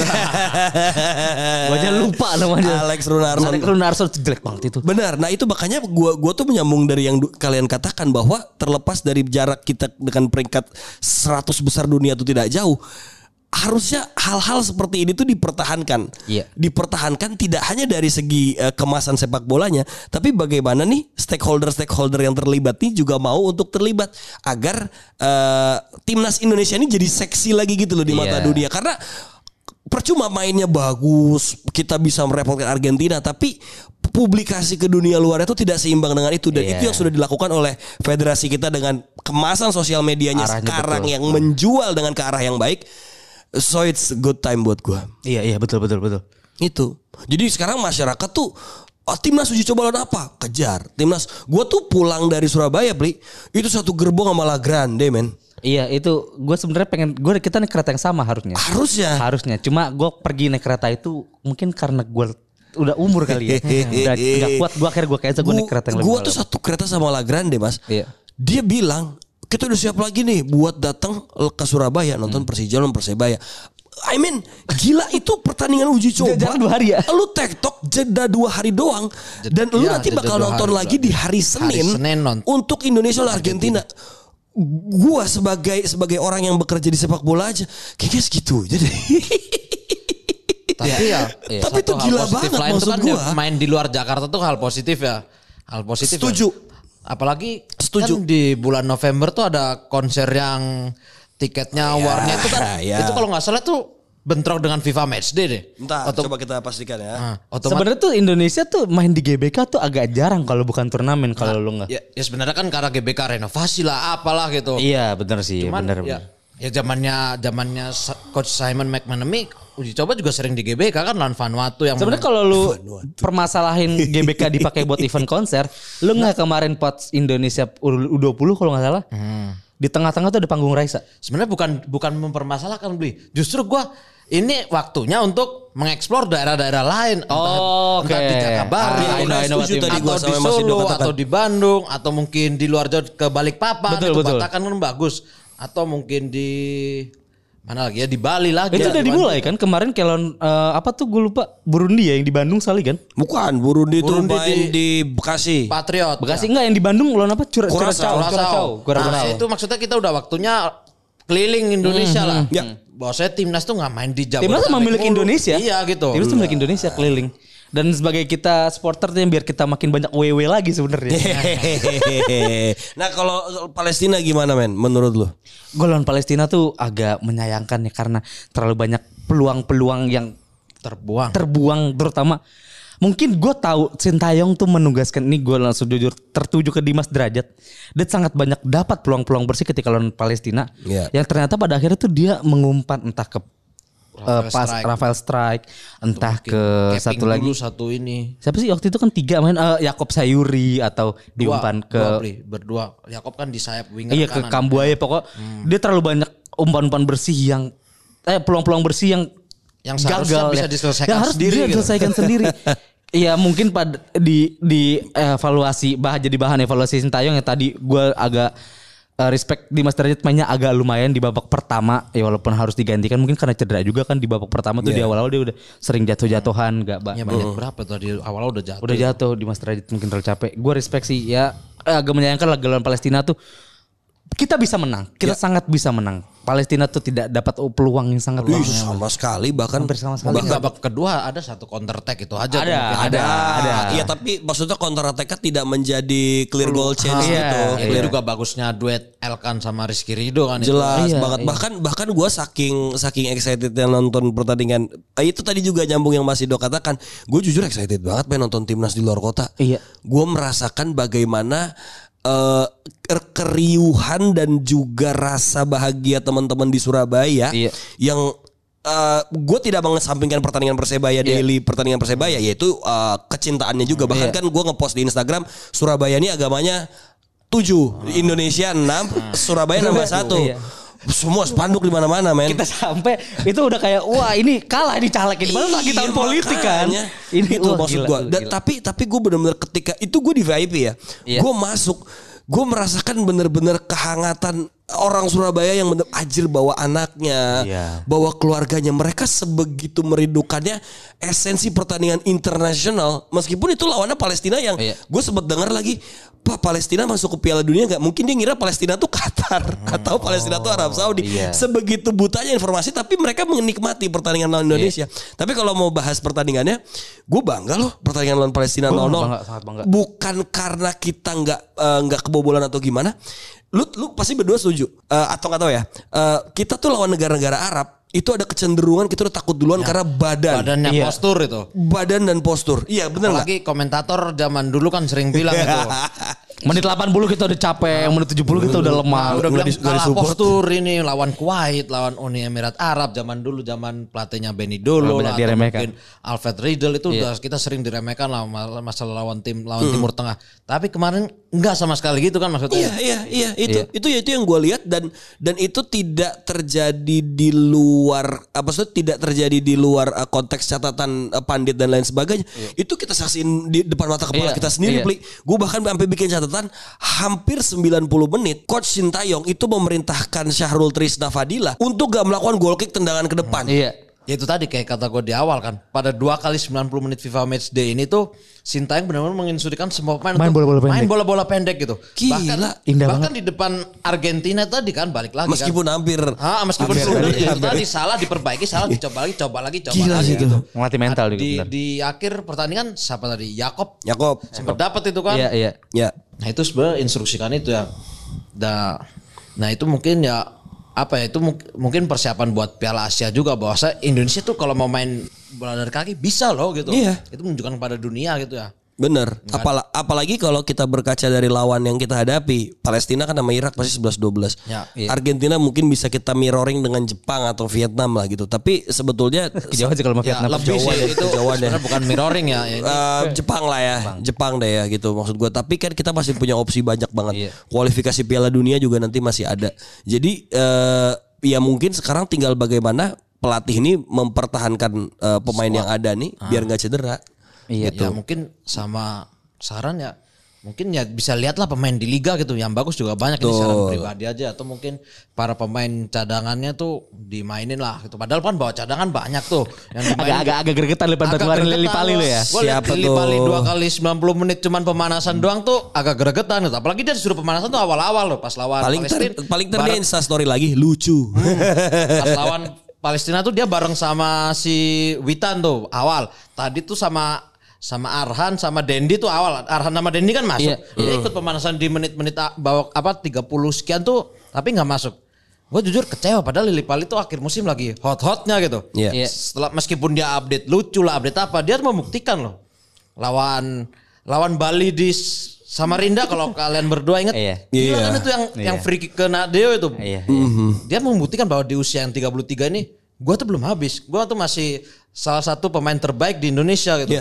Gua aja lupa namanya. Alex Runarsson. Alex Runarsson jelek banget itu. Benar. Nah itu makanya gua gua tuh menyambung dari yang du- kalian katakan bahwa terlepas dari jarak kita dengan peringkat seratus besar dunia itu tidak jauh. Harusnya hal-hal seperti ini tuh dipertahankan. Iya. Dipertahankan tidak hanya dari segi eh, kemasan sepak bolanya, tapi bagaimana nih stakeholder-stakeholder yang terlibat nih juga mau untuk terlibat agar eh, timnas Indonesia ini jadi seksi lagi gitu loh di mata Iya. dunia. Karena percuma mainnya bagus, kita bisa merepotkan Argentina, tapi publikasi ke dunia luar itu tidak seimbang dengan itu dan Iya. itu yang sudah dilakukan oleh federasi kita dengan kemasan sosial medianya Arahnya sekarang betul. yang menjual dengan ke arah yang baik. So it's good time buat gua. Iya, iya betul betul betul. Itu. Jadi sekarang masyarakat tuh oh, timnas uji coba lawan apa? Kejar. Timnas. Gua tuh pulang dari Surabaya, Pli. Itu satu gerbong sama La Grande, men. Iya itu gue sebenarnya pengen gue kita naik kereta yang sama harusnya. Harusnya. Harusnya. Cuma gue pergi naik kereta itu mungkin karena gue udah umur kali ya. Udah gak kuat gue akhirnya gue kayaknya gue naik kereta yang lebih Gua tuh malam. satu kereta sama La Grande, Mas. Iya. Dia bilang, kita udah siap lagi nih buat datang ke Surabaya nonton Hmm. Persija lawan Persebaya. I mean, gila itu pertandingan uji coba. Jarak dua hari ya? Lu TikTok jeda dua hari doang. Jeda- Dan lu ya, nanti jeda bakal dua nonton hari lagi di hari Senin, Senin nonton. untuk Indonesia lawan Argentina. Gua sebagai sebagai orang yang bekerja di sepak bola aja kayaknya segitu aja deh. Tapi ya, ya. Tapi itu gila banget maksud kan gua. Main di luar Jakarta tuh hal positif ya. Hal positif. Setuju. Ya. Apalagi Setuju. kan di bulan November tuh ada konser yang tiketnya ya, warnya itu kan ya. Itu kalau nggak salah tuh bentrok dengan FIFA Matchday deh. Entar Atau, coba kita pastikan ya. Nah, sebenarnya tuh Indonesia tuh main di G B K tuh agak jarang kalau bukan turnamen kalau nah, lu nggak. Ya, ya sebenarnya kan karena G B K renovasi lah apalah gitu. Iya benar sih. Cuman bener, ya, bener. ya zamannya zamannya Coach Simon McManamy uji coba juga sering di G B K kan lawan Vanuatu yang sebenarnya kalau lu permasalahin G B K dipakai buat event konser, lu nggak kemarin pot Indonesia U dua puluh kalau nggak salah. Hmm. Di tengah-tengah tuh ada panggung Raisa. Sebenarnya bukan bukan mempermasalahkan beli. Justru gua ini waktunya untuk mengeksplor daerah-daerah lain. Oh, entah, entah di Jakabaring, ah, I know, I know, atau di Solo, atau di Bandung, atau mungkin di luar Jawa ke Balikpapan, betul, itu betul. Batakkan kan bagus. Atau mungkin di mana lagi ya, di Bali lagi. Itu ya, udah dimulai kan kemarin kelon uh, apa tuh gue lupa Burundi ya yang di Bandung Sali kan? Bukan, Burundi itu Burundi main di, di Bekasi. Patriot. Bekasi ya. Enggak yang di Bandung lawan apa? Cura, Kurasau. Kurasau. Nah, itu maksudnya kita udah waktunya keliling Indonesia hmm, lah. Ya. Bahwa saya timnas tuh nggak main di Jabodetabek. Timnas sama milik Indonesia. Iya gitu. Timnas tuh milik Indonesia keliling. Dan sebagai kita supporter tuh yang biar kita makin banyak W W lagi sebenarnya. Nah kalau Palestina gimana men menurut lu? Gue lawan Palestina tuh agak menyayangkan ya karena terlalu banyak peluang-peluang yang terbuang. Terbuang terutama. Mungkin gue tahu Sintayong tuh menugaskan ini gue langsung jujur tertuju ke Dimas Derajat. Dia sangat banyak dapat peluang-peluang bersih ketika lawan Palestina. Yeah. Yang ternyata pada akhirnya tuh dia mengumpan entah ke Uh, pas Strike. Rafael Strike entah ke satu lagi satu ini siapa sih waktu itu kan tiga main uh, Yakob Sayuri atau diumpan ke dua, berdua Yakob kan di sayap winger iya kanan. Ke Kambuaya pokok hmm. dia terlalu banyak umpan-umpan bersih yang eh peluang-peluang bersih yang yang gagal bisa ya. diselesaikan yang harus sendiri dia gitu. diselesaikan sendiri. Iya mungkin pada di di evaluasi bah jadi bahan evaluasi Sintayong yang tadi gue agak Uh, respect Dimas Derajat mainnya agak lumayan di babak pertama ya walaupun harus digantikan mungkin karena cedera juga kan di babak pertama tuh yeah. Di awal-awal dia udah sering jatuh-jatuhan gak ya, banyak uh. berapa tuh di awal udah jatuh udah jatuh Dimas Derajat mungkin terlalu capek gue respect sih ya eh, agak menyayangkan lah lawan Palestina tuh kita bisa menang kita yeah. sangat bisa menang Palestina tuh tidak dapat peluang yang sangat Wih, sama sekali bahkan hampir sama sekali bahkan babak kedua ada satu counter attack itu aja ada ada ada iya tapi maksudnya counter attack tidak menjadi clear goal change ah, gitu iya. Itu iya. Juga bagusnya duet Elkan sama Rizky Ridho kan jelas itu. Iya, banget iya. bahkan bahkan gue saking saking excited yang nonton pertandingan itu tadi juga nyambung yang Mas Ido katakan gue jujur excited banget main nonton timnas di luar kota iya. Gue merasakan bagaimana Uh, keriuhan dan juga rasa bahagia teman-teman di Surabaya iya. Yang uh, gue tidak mengesampingkan pertandingan Persebaya iya. Daily pertandingan Persebaya yaitu uh, kecintaannya juga bahkan iya. Kan gue ngepost di Instagram Surabaya ini agamanya tujuh oh. Indonesia enam Surabaya nambah satu iya. Semua spanduk di mana-mana men. Kita sampai itu udah kayak wah ini kalah di caleg ini padahal lagi tahun politik kan. Ini itu wah, maksud gue. Tapi tapi gue benar-benar ketika itu gue di V I P ya. Iya. Gue masuk, gue merasakan benar-benar kehangatan orang Surabaya yang bener ajir bawa anaknya, iya. Bawa keluarganya. Mereka sebegitu merindukannya esensi pertandingan internasional. Meskipun itu lawannya Palestina yang iya. Gue sempat dengar lagi, Pak Palestina masuk ke Piala Dunia nggak? Mungkin dia ngira Palestina tuh Qatar hmm. atau Palestina oh, tuh Arab Saudi. Iya. Sebegitu butanya informasi, tapi mereka menikmati pertandingan lawan Indonesia. Iya. Tapi kalau mau bahas pertandingannya, gue bangga loh pertandingan lawan Palestina nol nol. Bangga, sangat bangga. Bukan karena kita nggak nggak uh, kebobolan atau gimana. Lu lu pasti berdua setuju uh, atau nggak tahu ya? Uh, kita tuh lawan negara-negara Arab itu ada kecenderungan kita udah takut duluan ya. Karena badan, badannya iya. Postur itu, badan dan postur, iya benar nggak? Apalagi komentator zaman dulu kan sering bilang itu. Menit delapan puluh kita udah capek, menit tujuh puluh kita udah lemah. Udah bilang kalah postur ini lawan Kuwait, lawan Uni Emirat Arab zaman dulu, zaman pelatihnya Benny Dolo lah, atau mungkin Alfred Riedel itu yeah. Udah kita sering diremehkan lah masalah lawan tim lawan hmm. Timur Tengah. Tapi kemarin enggak sama sekali gitu kan maksudnya. Iya iya iya itu iya. itu ya itu yang gue lihat dan dan itu tidak terjadi di luar apa maksudnya tidak terjadi di luar uh, konteks catatan uh, pandit dan lain sebagainya. Iya. Itu kita saksiin di depan mata kepala iya. Kita sendiri, iya. Gue bahkan sampai bikin catatan hampir sembilan puluh menit Coach Sintayong itu memerintahkan Syahrul Trisna Fadila untuk gak melakukan goal kick tendangan ke depan. Iya. Ya itu tadi kayak kata gue di awal kan. Pada dua kali sembilan puluh menit FIFA Matchday ini tuh Sintayong benar-benar menginstruksikan semua pemain Main untuk bola-bola pendek. main bola-bola pendek gitu. Gila, bahkan indah bahkan di depan Argentina tadi kan balik lagi Meskipun kan. hampir Ah, meskipun hampir, sudah hampir, itu hampir. tadi salah diperbaiki, salah dicoba lagi, coba lagi, coba Gila lagi sih itu. gitu. Melatih mental juga Di, benar. di akhir pertandingan siapa tadi? Yakob Yakob. sempat dapat itu kan. Iya, iya. Ya. Nah itu sebenarnya instruksikan itu ya. Nah, nah itu mungkin ya apa ya itu mung- mungkin persiapan buat Piala Asia juga bahwa Indonesia tuh kalau mau main bola dari kaki bisa loh gitu. Iya. Itu menunjukkan pada dunia gitu ya. Bener. Apala, apalagi kalau kita berkaca dari lawan yang kita hadapi, Palestina kan sama Irak pasti sebelas dua belas. Ya, iya. Argentina mungkin bisa kita mirroring dengan Jepang atau Vietnam lah gitu. Tapi sebetulnya Kejauhan sih kalau sama Ya, Vietnam. lebih sih Kejauhan ya, itu kejauhan ya. sebenarnya bukan mirroring ya. Ini. eh, Jepang lah ya, Jepang deh ya gitu maksud gue. Tapi kan kita masih punya opsi banyak banget. Iya. Kualifikasi Piala Dunia juga nanti masih ada. Jadi eh, ya mungkin sekarang tinggal bagaimana pelatih ini mempertahankan eh, pemain yang ada nih biar nggak cedera. Iya. Ya mungkin sama saran ya mungkin ya bisa lihatlah pemain di liga gitu yang bagus juga banyak ini saran pribadi aja atau mungkin para pemain cadangannya tuh dimainin lah gitu padahal kan bawa cadangan banyak tuh yang dimainin. Agak-agak agak gregetan lu pada keluarin Lili Pali lu ya. Gue liat Siapa Lili tuh? Pali dua kali sembilan puluh menit cuman pemanasan doang tuh agak gregetan gitu. Apalagi dia disuruh pemanasan tuh awal-awal loh pas lawan Paling ter, Palestina. paling ter dia Bareng- Insta story lagi lucu. pas lawan Palestina tuh dia bareng sama si Witan tuh awal. Tadi tuh sama sama Arhan sama Dendi tuh awal. Arhan sama Dendi kan masuk. Iya, Dia ikut pemanasan di menit-menit a- bawah apa tiga puluh sekian tuh tapi nggak masuk. Gue jujur kecewa padahal Lili Pali tuh akhir musim lagi hot-hotnya gitu. Iya. Iya. Setelah meskipun dia update lucu lah update apa dia membuktikan loh. Lawan lawan Bali di S- Samarinda kalau kalian berdua inget. Iya. Gila Iya. kan itu yang yang Iya. free kick ke Nadeo itu. Iya. Dia membuktikan bahwa di usia yang tiga puluh tiga ini gue tuh belum habis. Gue tuh masih salah satu pemain terbaik di Indonesia gitu. Iya.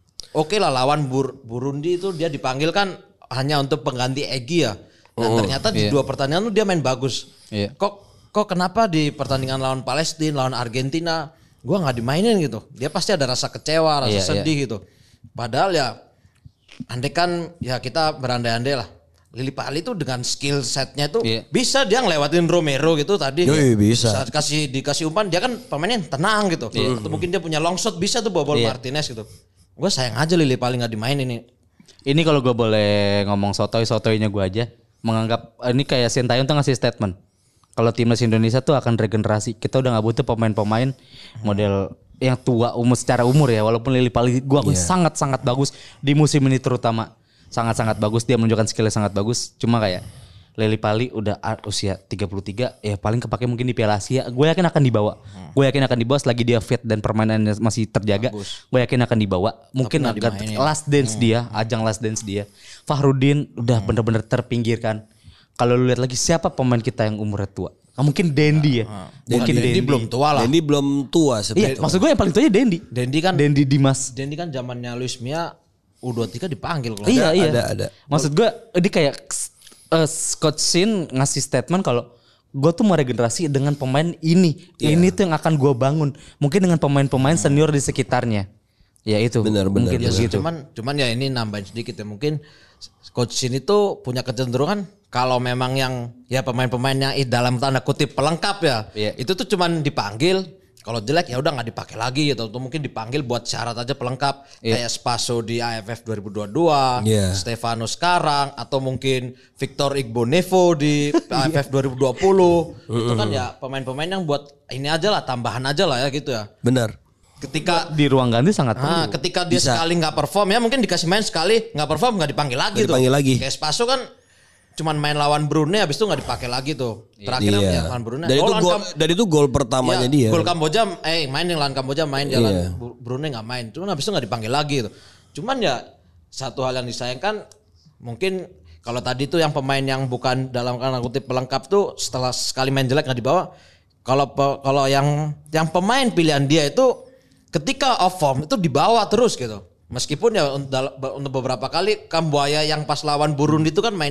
Oke lah lawan Bur- Burundi itu dia dipanggil kan hanya untuk pengganti Egy ya. Dan ternyata di iya. dua pertandingan tuh dia main bagus. Iya. Kok kok kenapa di pertandingan lawan Palestina, lawan Argentina gue nggak dimainin gitu. Dia pasti ada rasa kecewa, rasa Iya, sedih gitu. Padahal ya andai kan ya kita berandai-andai lah. Lili Pali tuh dengan skill setnya tuh Iya. bisa dia ngelewatin Romero gitu tadi. Yoi, bisa. Kasih dikasih umpan dia kan pemainnya tenang gitu. Atau mungkin dia punya long shot bisa tuh bobol Iya. Martinez gitu. Gue sayang aja Lili Pali nggak dimainin ini. Ini kalau gue boleh ngomong sotoy-sotoynya gue aja. Menganggap ini kayak Sintayong tuh ngasih statement. Kalau timnas Indonesia tuh akan regenerasi. Kita udah gak butuh pemain-pemain model yang tua umur secara umur ya. Walaupun Lili Pali gue akui sangat-sangat bagus di musim ini terutama. Sangat-sangat bagus. Dia menunjukkan skillnya sangat bagus. Cuma kayak Lili Pali udah usia tiga puluh tiga. Ya paling kepake mungkin di Piala Asia. Gue yakin akan dibawa. Gue yakin akan dibawa selagi dia fit dan permainannya masih terjaga. Gue yakin akan dibawa. Mungkin nggak akan dimainin. last dance dia. Ajang last dance dia. Fahrudin udah bener-bener terpinggirkan. Kalau lu lihat lagi siapa pemain kita yang umurnya tua? Ah, mungkin Dendi ya. Mungkin Dendi Dendi. belum tua lah. Dendi belum tua Iya, sebenarnya. maksud gue yang paling tuanya Dendi. Dendi kan Dendi Dimas. Dendi kan zamannya Luis Mia U dua puluh tiga dipanggil kalau Iya, Ada, iya. ada, ada. Maksud gue ini kayak uh, Coach Shin ngasih statement kalau gue tuh mau regenerasi dengan pemain ini. Ini tuh yang akan gue bangun. Mungkin dengan pemain-pemain senior di sekitarnya. Ya itu. Benar, benar, Mungkin benar. begitu. Cuman cuman ya ini nambahin sedikit ya mungkin Coach Shin itu punya kecenderungan kalau memang yang ya pemain-pemain yang i- dalam tanda kutip pelengkap ya Iya. itu tuh cuman dipanggil kalau jelek ya udah nggak dipakai lagi gitu atau mungkin dipanggil buat syarat aja pelengkap Iya. kayak Spaso di A F F dua ribu dua puluh dua, Iya. Stefano sekarang atau mungkin Victor Igbonevo di A F F dua ribu dua puluh itu kan ya pemain-pemain yang buat ini aja lah tambahan aja lah ya gitu ya. Benar. Ketika Di ruang ganti sangat Nah, perlu. ketika dia Bisa. sekali nggak perform ya mungkin dikasih main sekali nggak perform nggak dipanggil lagi Nggak tuh. dipanggil lagi. Kayak Spaso kan cuman main lawan Brunei habis itu nggak dipakai lagi tuh. Terakhir Iya. ya lawan Brunei. Dan Oh, itu lawan gol Kam- dan itu gol pertamanya ya, dia. Gol Kamboja eh main yang lawan Kamboja main dia Iya. lawan Bru- Brunei nggak main. Cuman habis itu nggak dipanggil lagi tuh. Cuman ya satu hal yang disayangkan mungkin kalau tadi tuh yang pemain yang bukan dalam tanda kutip pelengkap tuh setelah sekali main jelek nggak dibawa. Kalau pe- kalau yang yang pemain pilihan dia itu ketika off form itu dibawa terus gitu. Meskipun ya untuk, untuk beberapa kali Kambuaya yang pas lawan Burundi itu kan mainnya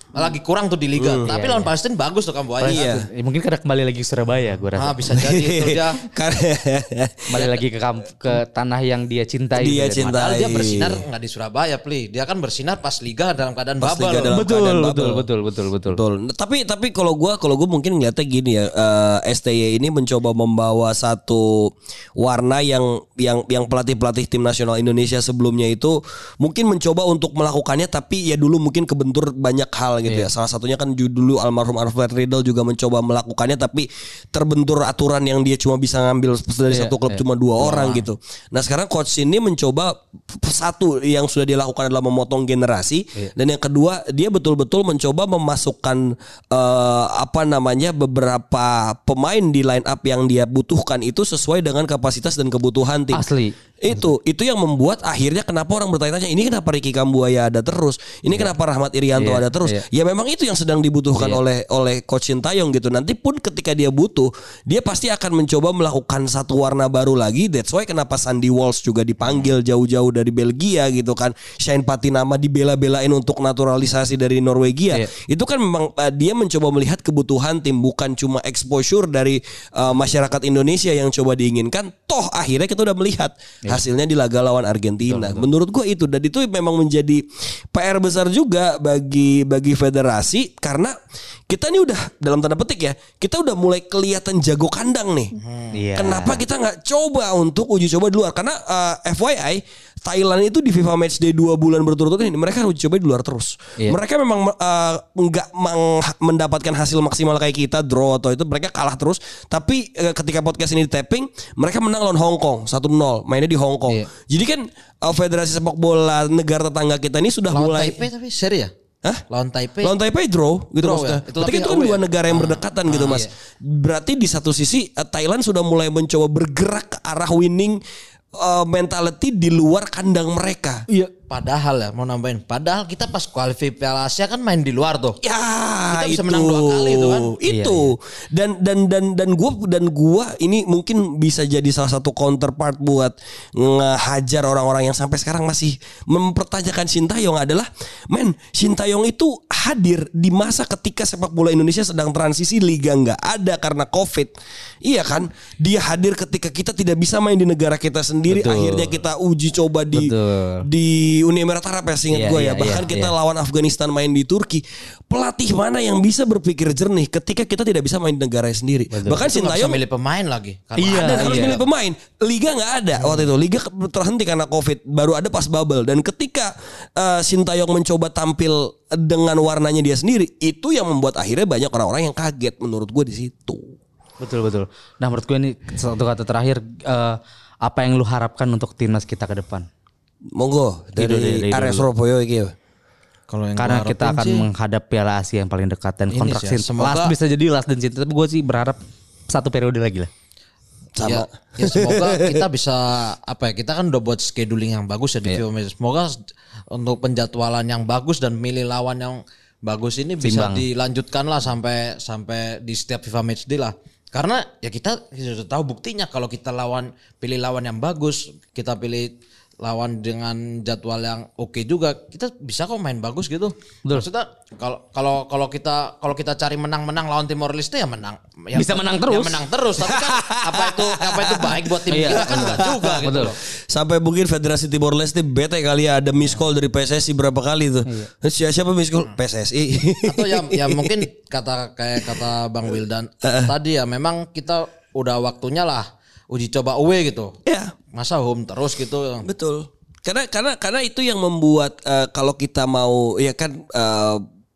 lagi kurang tuh di liga. Hmm, Tapi iya, lawan iya. Palestina bagus tuh Kambuaya. Iya. Ya, mungkin karena kembali lagi ke Surabaya gue rasa. Ah, bisa jadi itu dia. Karena Kembali lagi ke kamp- ke tanah yang dia cintai. Dia gitu. cinta. Padahal dia Iya. bersinar nggak di Surabaya, Pli. Dia kan bersinar pas liga dalam keadaan Pas bubble. liga dalam Betul, keadaan betul, bubble. betul, betul, betul, Betul. Nah, tapi tapi kalau gua kalau gua mungkin ngeliatnya gini ya, eh, S T Y ini mencoba membawa satu warna yang yang yang pelatih-pelatih tim nasional Indonesia sebelumnya itu mungkin mencoba untuk melakukannya, tapi ya dulu mungkin kebentur banyak hal gitu ya. Salah satunya kan ju- dulu almarhum Alfred Riedel juga mencoba melakukannya, tapi terbentur aturan yang dia cuma bisa ngambil dari Iya, satu klub iya. cuma dua orang gitu. Nah sekarang coach ini mencoba satu yang sudah dilakukan adalah memotong generasi, dan yang kedua dia betul-betul mencoba memasukkan eh, apa namanya beberapa pemain di line up yang dia butuhkan itu sesuai dengan kapasitas dan kebutuhan tim. Asli. Itu itu yang membuat akhirnya kenapa orang bertanya-tanya ini kenapa Ricky Kambuaya ada terus, ini kenapa Rahmat Irianto Iya, ada terus. iya. Ya memang itu yang sedang dibutuhkan Iya. oleh oleh Coach Sintayong gitu. Nanti pun ketika dia butuh, dia pasti akan mencoba melakukan satu warna baru lagi. That's why kenapa Sandy Walsh juga dipanggil jauh-jauh dari Belgia gitu kan. Shane Patinama dibela-belain untuk naturalisasi dari Norwegia. Iya. Itu kan memang uh, dia mencoba melihat kebutuhan tim, bukan cuma exposure dari uh, masyarakat Indonesia yang coba diinginkan. Toh akhirnya kita udah melihat hasilnya di laga lawan Argentina. Menurut gue itu, dan itu memang menjadi P R besar juga bagi bagi federasi, karena kita ini udah dalam tanda petik ya, kita udah mulai kelihatan jago kandang nih. Iya. Kenapa kita nggak coba untuk uji coba di luar? Karena uh, F Y I Thailand itu di FIFA Matchday dua bulan berturut-turut ini mereka uji coba di luar terus. Iya. Mereka memang uh, nggak meng- mendapatkan hasil maksimal kayak kita, draw atau itu, mereka kalah terus. Tapi uh, ketika podcast ini di tapping, mereka menang lawan Hong Kong satu nol, mainnya di Hong Kong. Iya. Jadi kan uh, federasi sepak bola negara tetangga kita ini sudah Lawan mulai Taipei tapi seri ya? Hah? Lawan Taipei. Lawan Taipei draw gitu Draw maksudnya. ya? Itu Berarti tapi itu kan away dua ya? negara yang berdekatan gitu ah, Mas. iya. Berarti di satu sisi uh, Thailand sudah mulai mencoba bergerak ke arah winning uh, mentality di luar kandang mereka. Iya. Padahal ya mau nambahin. Padahal kita pas kualifikasi Piala Asia kan main di luar tuh. Ya, Kita bisa itu. menang dua kali itu kan. Itu. Dan dan dan dan gua dan gua ini mungkin bisa jadi salah satu counterpart buat ngehajar orang-orang yang sampai sekarang masih mempertanyakan Sintayong adalah, men, Sintayong itu hadir di masa ketika sepak bola Indonesia sedang transisi, liga nggak ada karena Covid. Iya kan? Dia hadir ketika kita tidak bisa main di negara kita sendiri. Betul. Akhirnya kita uji coba di Betul. di Uni Emirat Arab ya, seingat Iya, gue ya. iya, Bahkan iya, kita iya. lawan Afghanistan main di Turki. Pelatih mana yang bisa berpikir jernih ketika kita tidak bisa main di negara sendiri? Betul. Bahkan Itu nggak bisa Sintayong milih pemain lagi. Karena Iya, ada harus iya. milih pemain. Liga nggak ada waktu itu. Liga ke- terhenti karena Covid. Baru ada pas bubble. Dan ketika uh, Sintayong mencoba tampil dengan warnanya dia sendiri, itu yang membuat akhirnya banyak orang-orang yang kaget. Menurut gue di situ. Betul betul. Nah menurut gue ini satu kata terakhir, eh, apa yang lu harapkan untuk timnas kita ke depan? Monggo Dari- dari dari area dulu. Surabaya iki. kalau yang Karena gua kita harapin akan sih, menghadap Piala Asia yang paling dekat dan Ini kontrak sih ya, Sin- semoga- last bisa jadi last dan Sinta. Tapi gue sih berharap satu periode lagi lah. Sama. Ya, ya semoga kita bisa apa ya, kita kan udah buat scheduling yang bagus ya di FIFA Match. Semoga untuk penjadwalan yang bagus dan milih lawan yang bagus ini bisa Seimbang. dilanjutkan lah sampai sampai di setiap FIFA Matchday lah. Karena ya kita sudah tahu buktinya kalau kita lawan pilih lawan yang bagus, kita pilih lawan dengan jadwal yang oke juga, kita bisa kok main bagus gitu. Betul. Maksudnya kalau kalau kalau kita kalau kita cari menang-menang lawan Timor Leste ya menang. Ya, Bisa menang terus. Ya menang terus. Tapi kan apa itu apa itu baik buat tim Iya. kita kan enggak juga gitu Betul. loh. Sampai mungkin Federasi Timor Leste bete kali ya, ada miss call dari P S S I berapa kali tuh. Siapa siapa miss call? P S S I. Atau ya ya mungkin kata kayak kata Bang Wildan tadi ya, memang kita udah waktunya lah uji coba away gitu. Ya, Masa home terus gitu. betul. Karena karena karena itu yang membuat eh, kalau kita mau ya kan eh,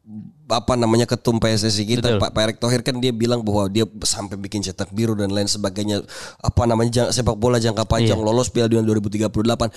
apa namanya ketum P S S I kita Betul. Pak Pak Erick Thohir kan dia bilang bahwa dia sampai bikin cetak biru dan lain sebagainya, apa namanya jang- sepak bola jangka panjang, Iya. lolos Piala Dunia dua ribu tiga puluh delapan.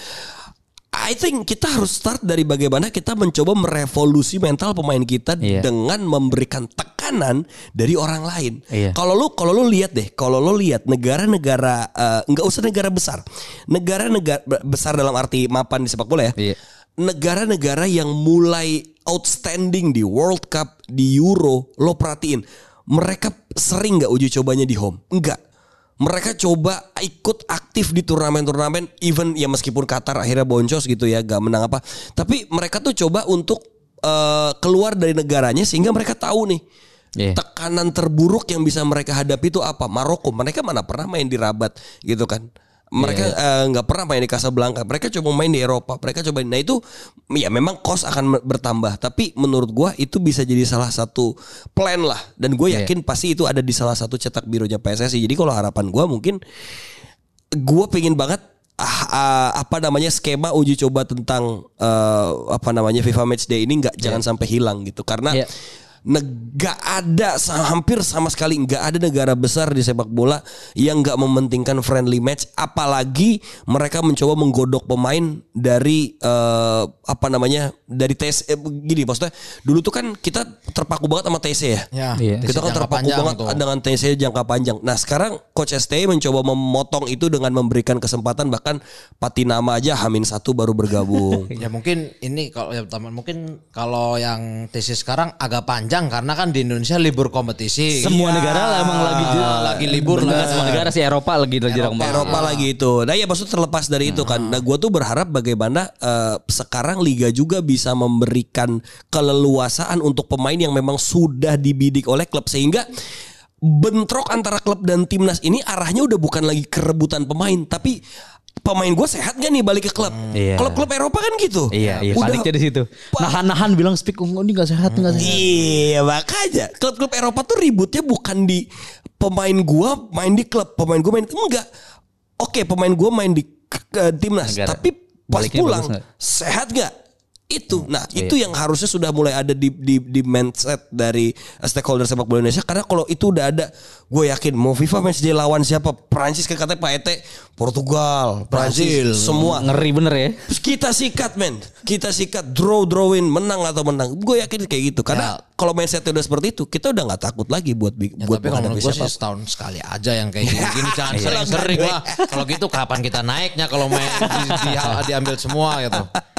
I think kita harus start dari bagaimana kita mencoba merevolusi mental pemain kita Iya. dengan memberikan tekanan dari orang lain. Iya. Kalau lu kalau lu lihat deh, kalau lu lihat negara-negara eh, nggak usah negara besar, negara-negara besar dalam arti mapan di sepak bola ya. Iya. Negara-negara yang mulai outstanding di World Cup, di Euro, lo perhatiin, mereka sering nggak uji cobanya di home? Enggak. Mereka coba ikut aktif di turnamen-turnamen, even ya meskipun Qatar akhirnya boncos gitu ya, gak menang apa. Tapi mereka tuh coba untuk uh, keluar dari negaranya sehingga mereka tahu nih Yeah. tekanan terburuk yang bisa mereka hadapi itu apa. Maroko, mereka mana pernah main di Rabat gitu kan. Mereka nggak yeah. uh, pernah main di Casablanca. Mereka coba main di Eropa. Mereka coba. Nah itu ya memang cost akan bertambah. Tapi menurut gua itu bisa jadi salah satu plan lah. Dan gue yakin yeah. pasti itu ada di salah satu cetak birunya P S S I. Jadi kalau harapan gua mungkin gua pengen banget ah, ah, apa namanya skema uji coba tentang uh, apa namanya FIFA Matchday ini nggak yeah. jangan sampai hilang gitu. Karena yeah. Nggak ada hampir sama sekali nggak ada negara besar di sepak bola yang nggak mementingkan friendly match, apalagi mereka mencoba menggodok pemain dari uh, apa namanya dari T S eh, gini maksudnya dulu tuh kan kita terpaku banget sama T C ya, ya iya. kita kan terpaku banget tuh dengan T C jangka panjang. Nah sekarang Coach S T mencoba memotong itu dengan memberikan kesempatan bahkan Patinama aja Hamin satu baru bergabung. Ya mungkin ini kalau ya teman mungkin kalau yang T C sekarang agak panjang karena kan di Indonesia libur kompetisi. Semua iya. negara lah emang lagi lagi libur lah. lah. Semua negara sih Eropa lagi lagi Eropa, Eropa lagi itu. Nah ya maksud terlepas dari itu kan. Nah gue tuh berharap bagaimana uh, sekarang liga juga bisa memberikan keleluasaan untuk pemain yang memang sudah dibidik oleh klub sehingga bentrok antara klub dan timnas ini arahnya udah bukan lagi kerebutan pemain tapi pemain gue sehat gak nih balik ke klub? Hmm, iya. Klub-klub Eropa kan gitu. Iya, iya. Udah paniknya di situ. Nahan-nahan bilang speak oh, ini gak sehat, nggak hmm. sehat. Iya, makanya klub-klub Eropa tuh ributnya bukan di pemain gue main di klub, pemain gue main enggak. Oke, pemain gue main di uh, timnas, negara. Tapi pas baliknya pulang sehat gak? Itu, nah iya. itu yang harusnya sudah mulai ada di di, di mindset dari stakeholder sepak bola Indonesia. Karena kalau itu udah ada, gue yakin mau FIFA Matchday lawan siapa, Prancis kan katanya Pak Ete, Portugal, Brazil, semua ngeri bener ya. Terus kita sikat men, kita sikat draw drawin menang atau menang. Gue yakin kayak gitu. Karena ya. kalau mindsetnya udah seperti itu, kita udah nggak takut lagi buat ya, buat tapi kalau menurut gue sih setahun sekali aja yang kayak gini. Gini jangan sering-sering lah. Kalau gitu kapan kita naiknya kalau main di, di, diambil semua gitu.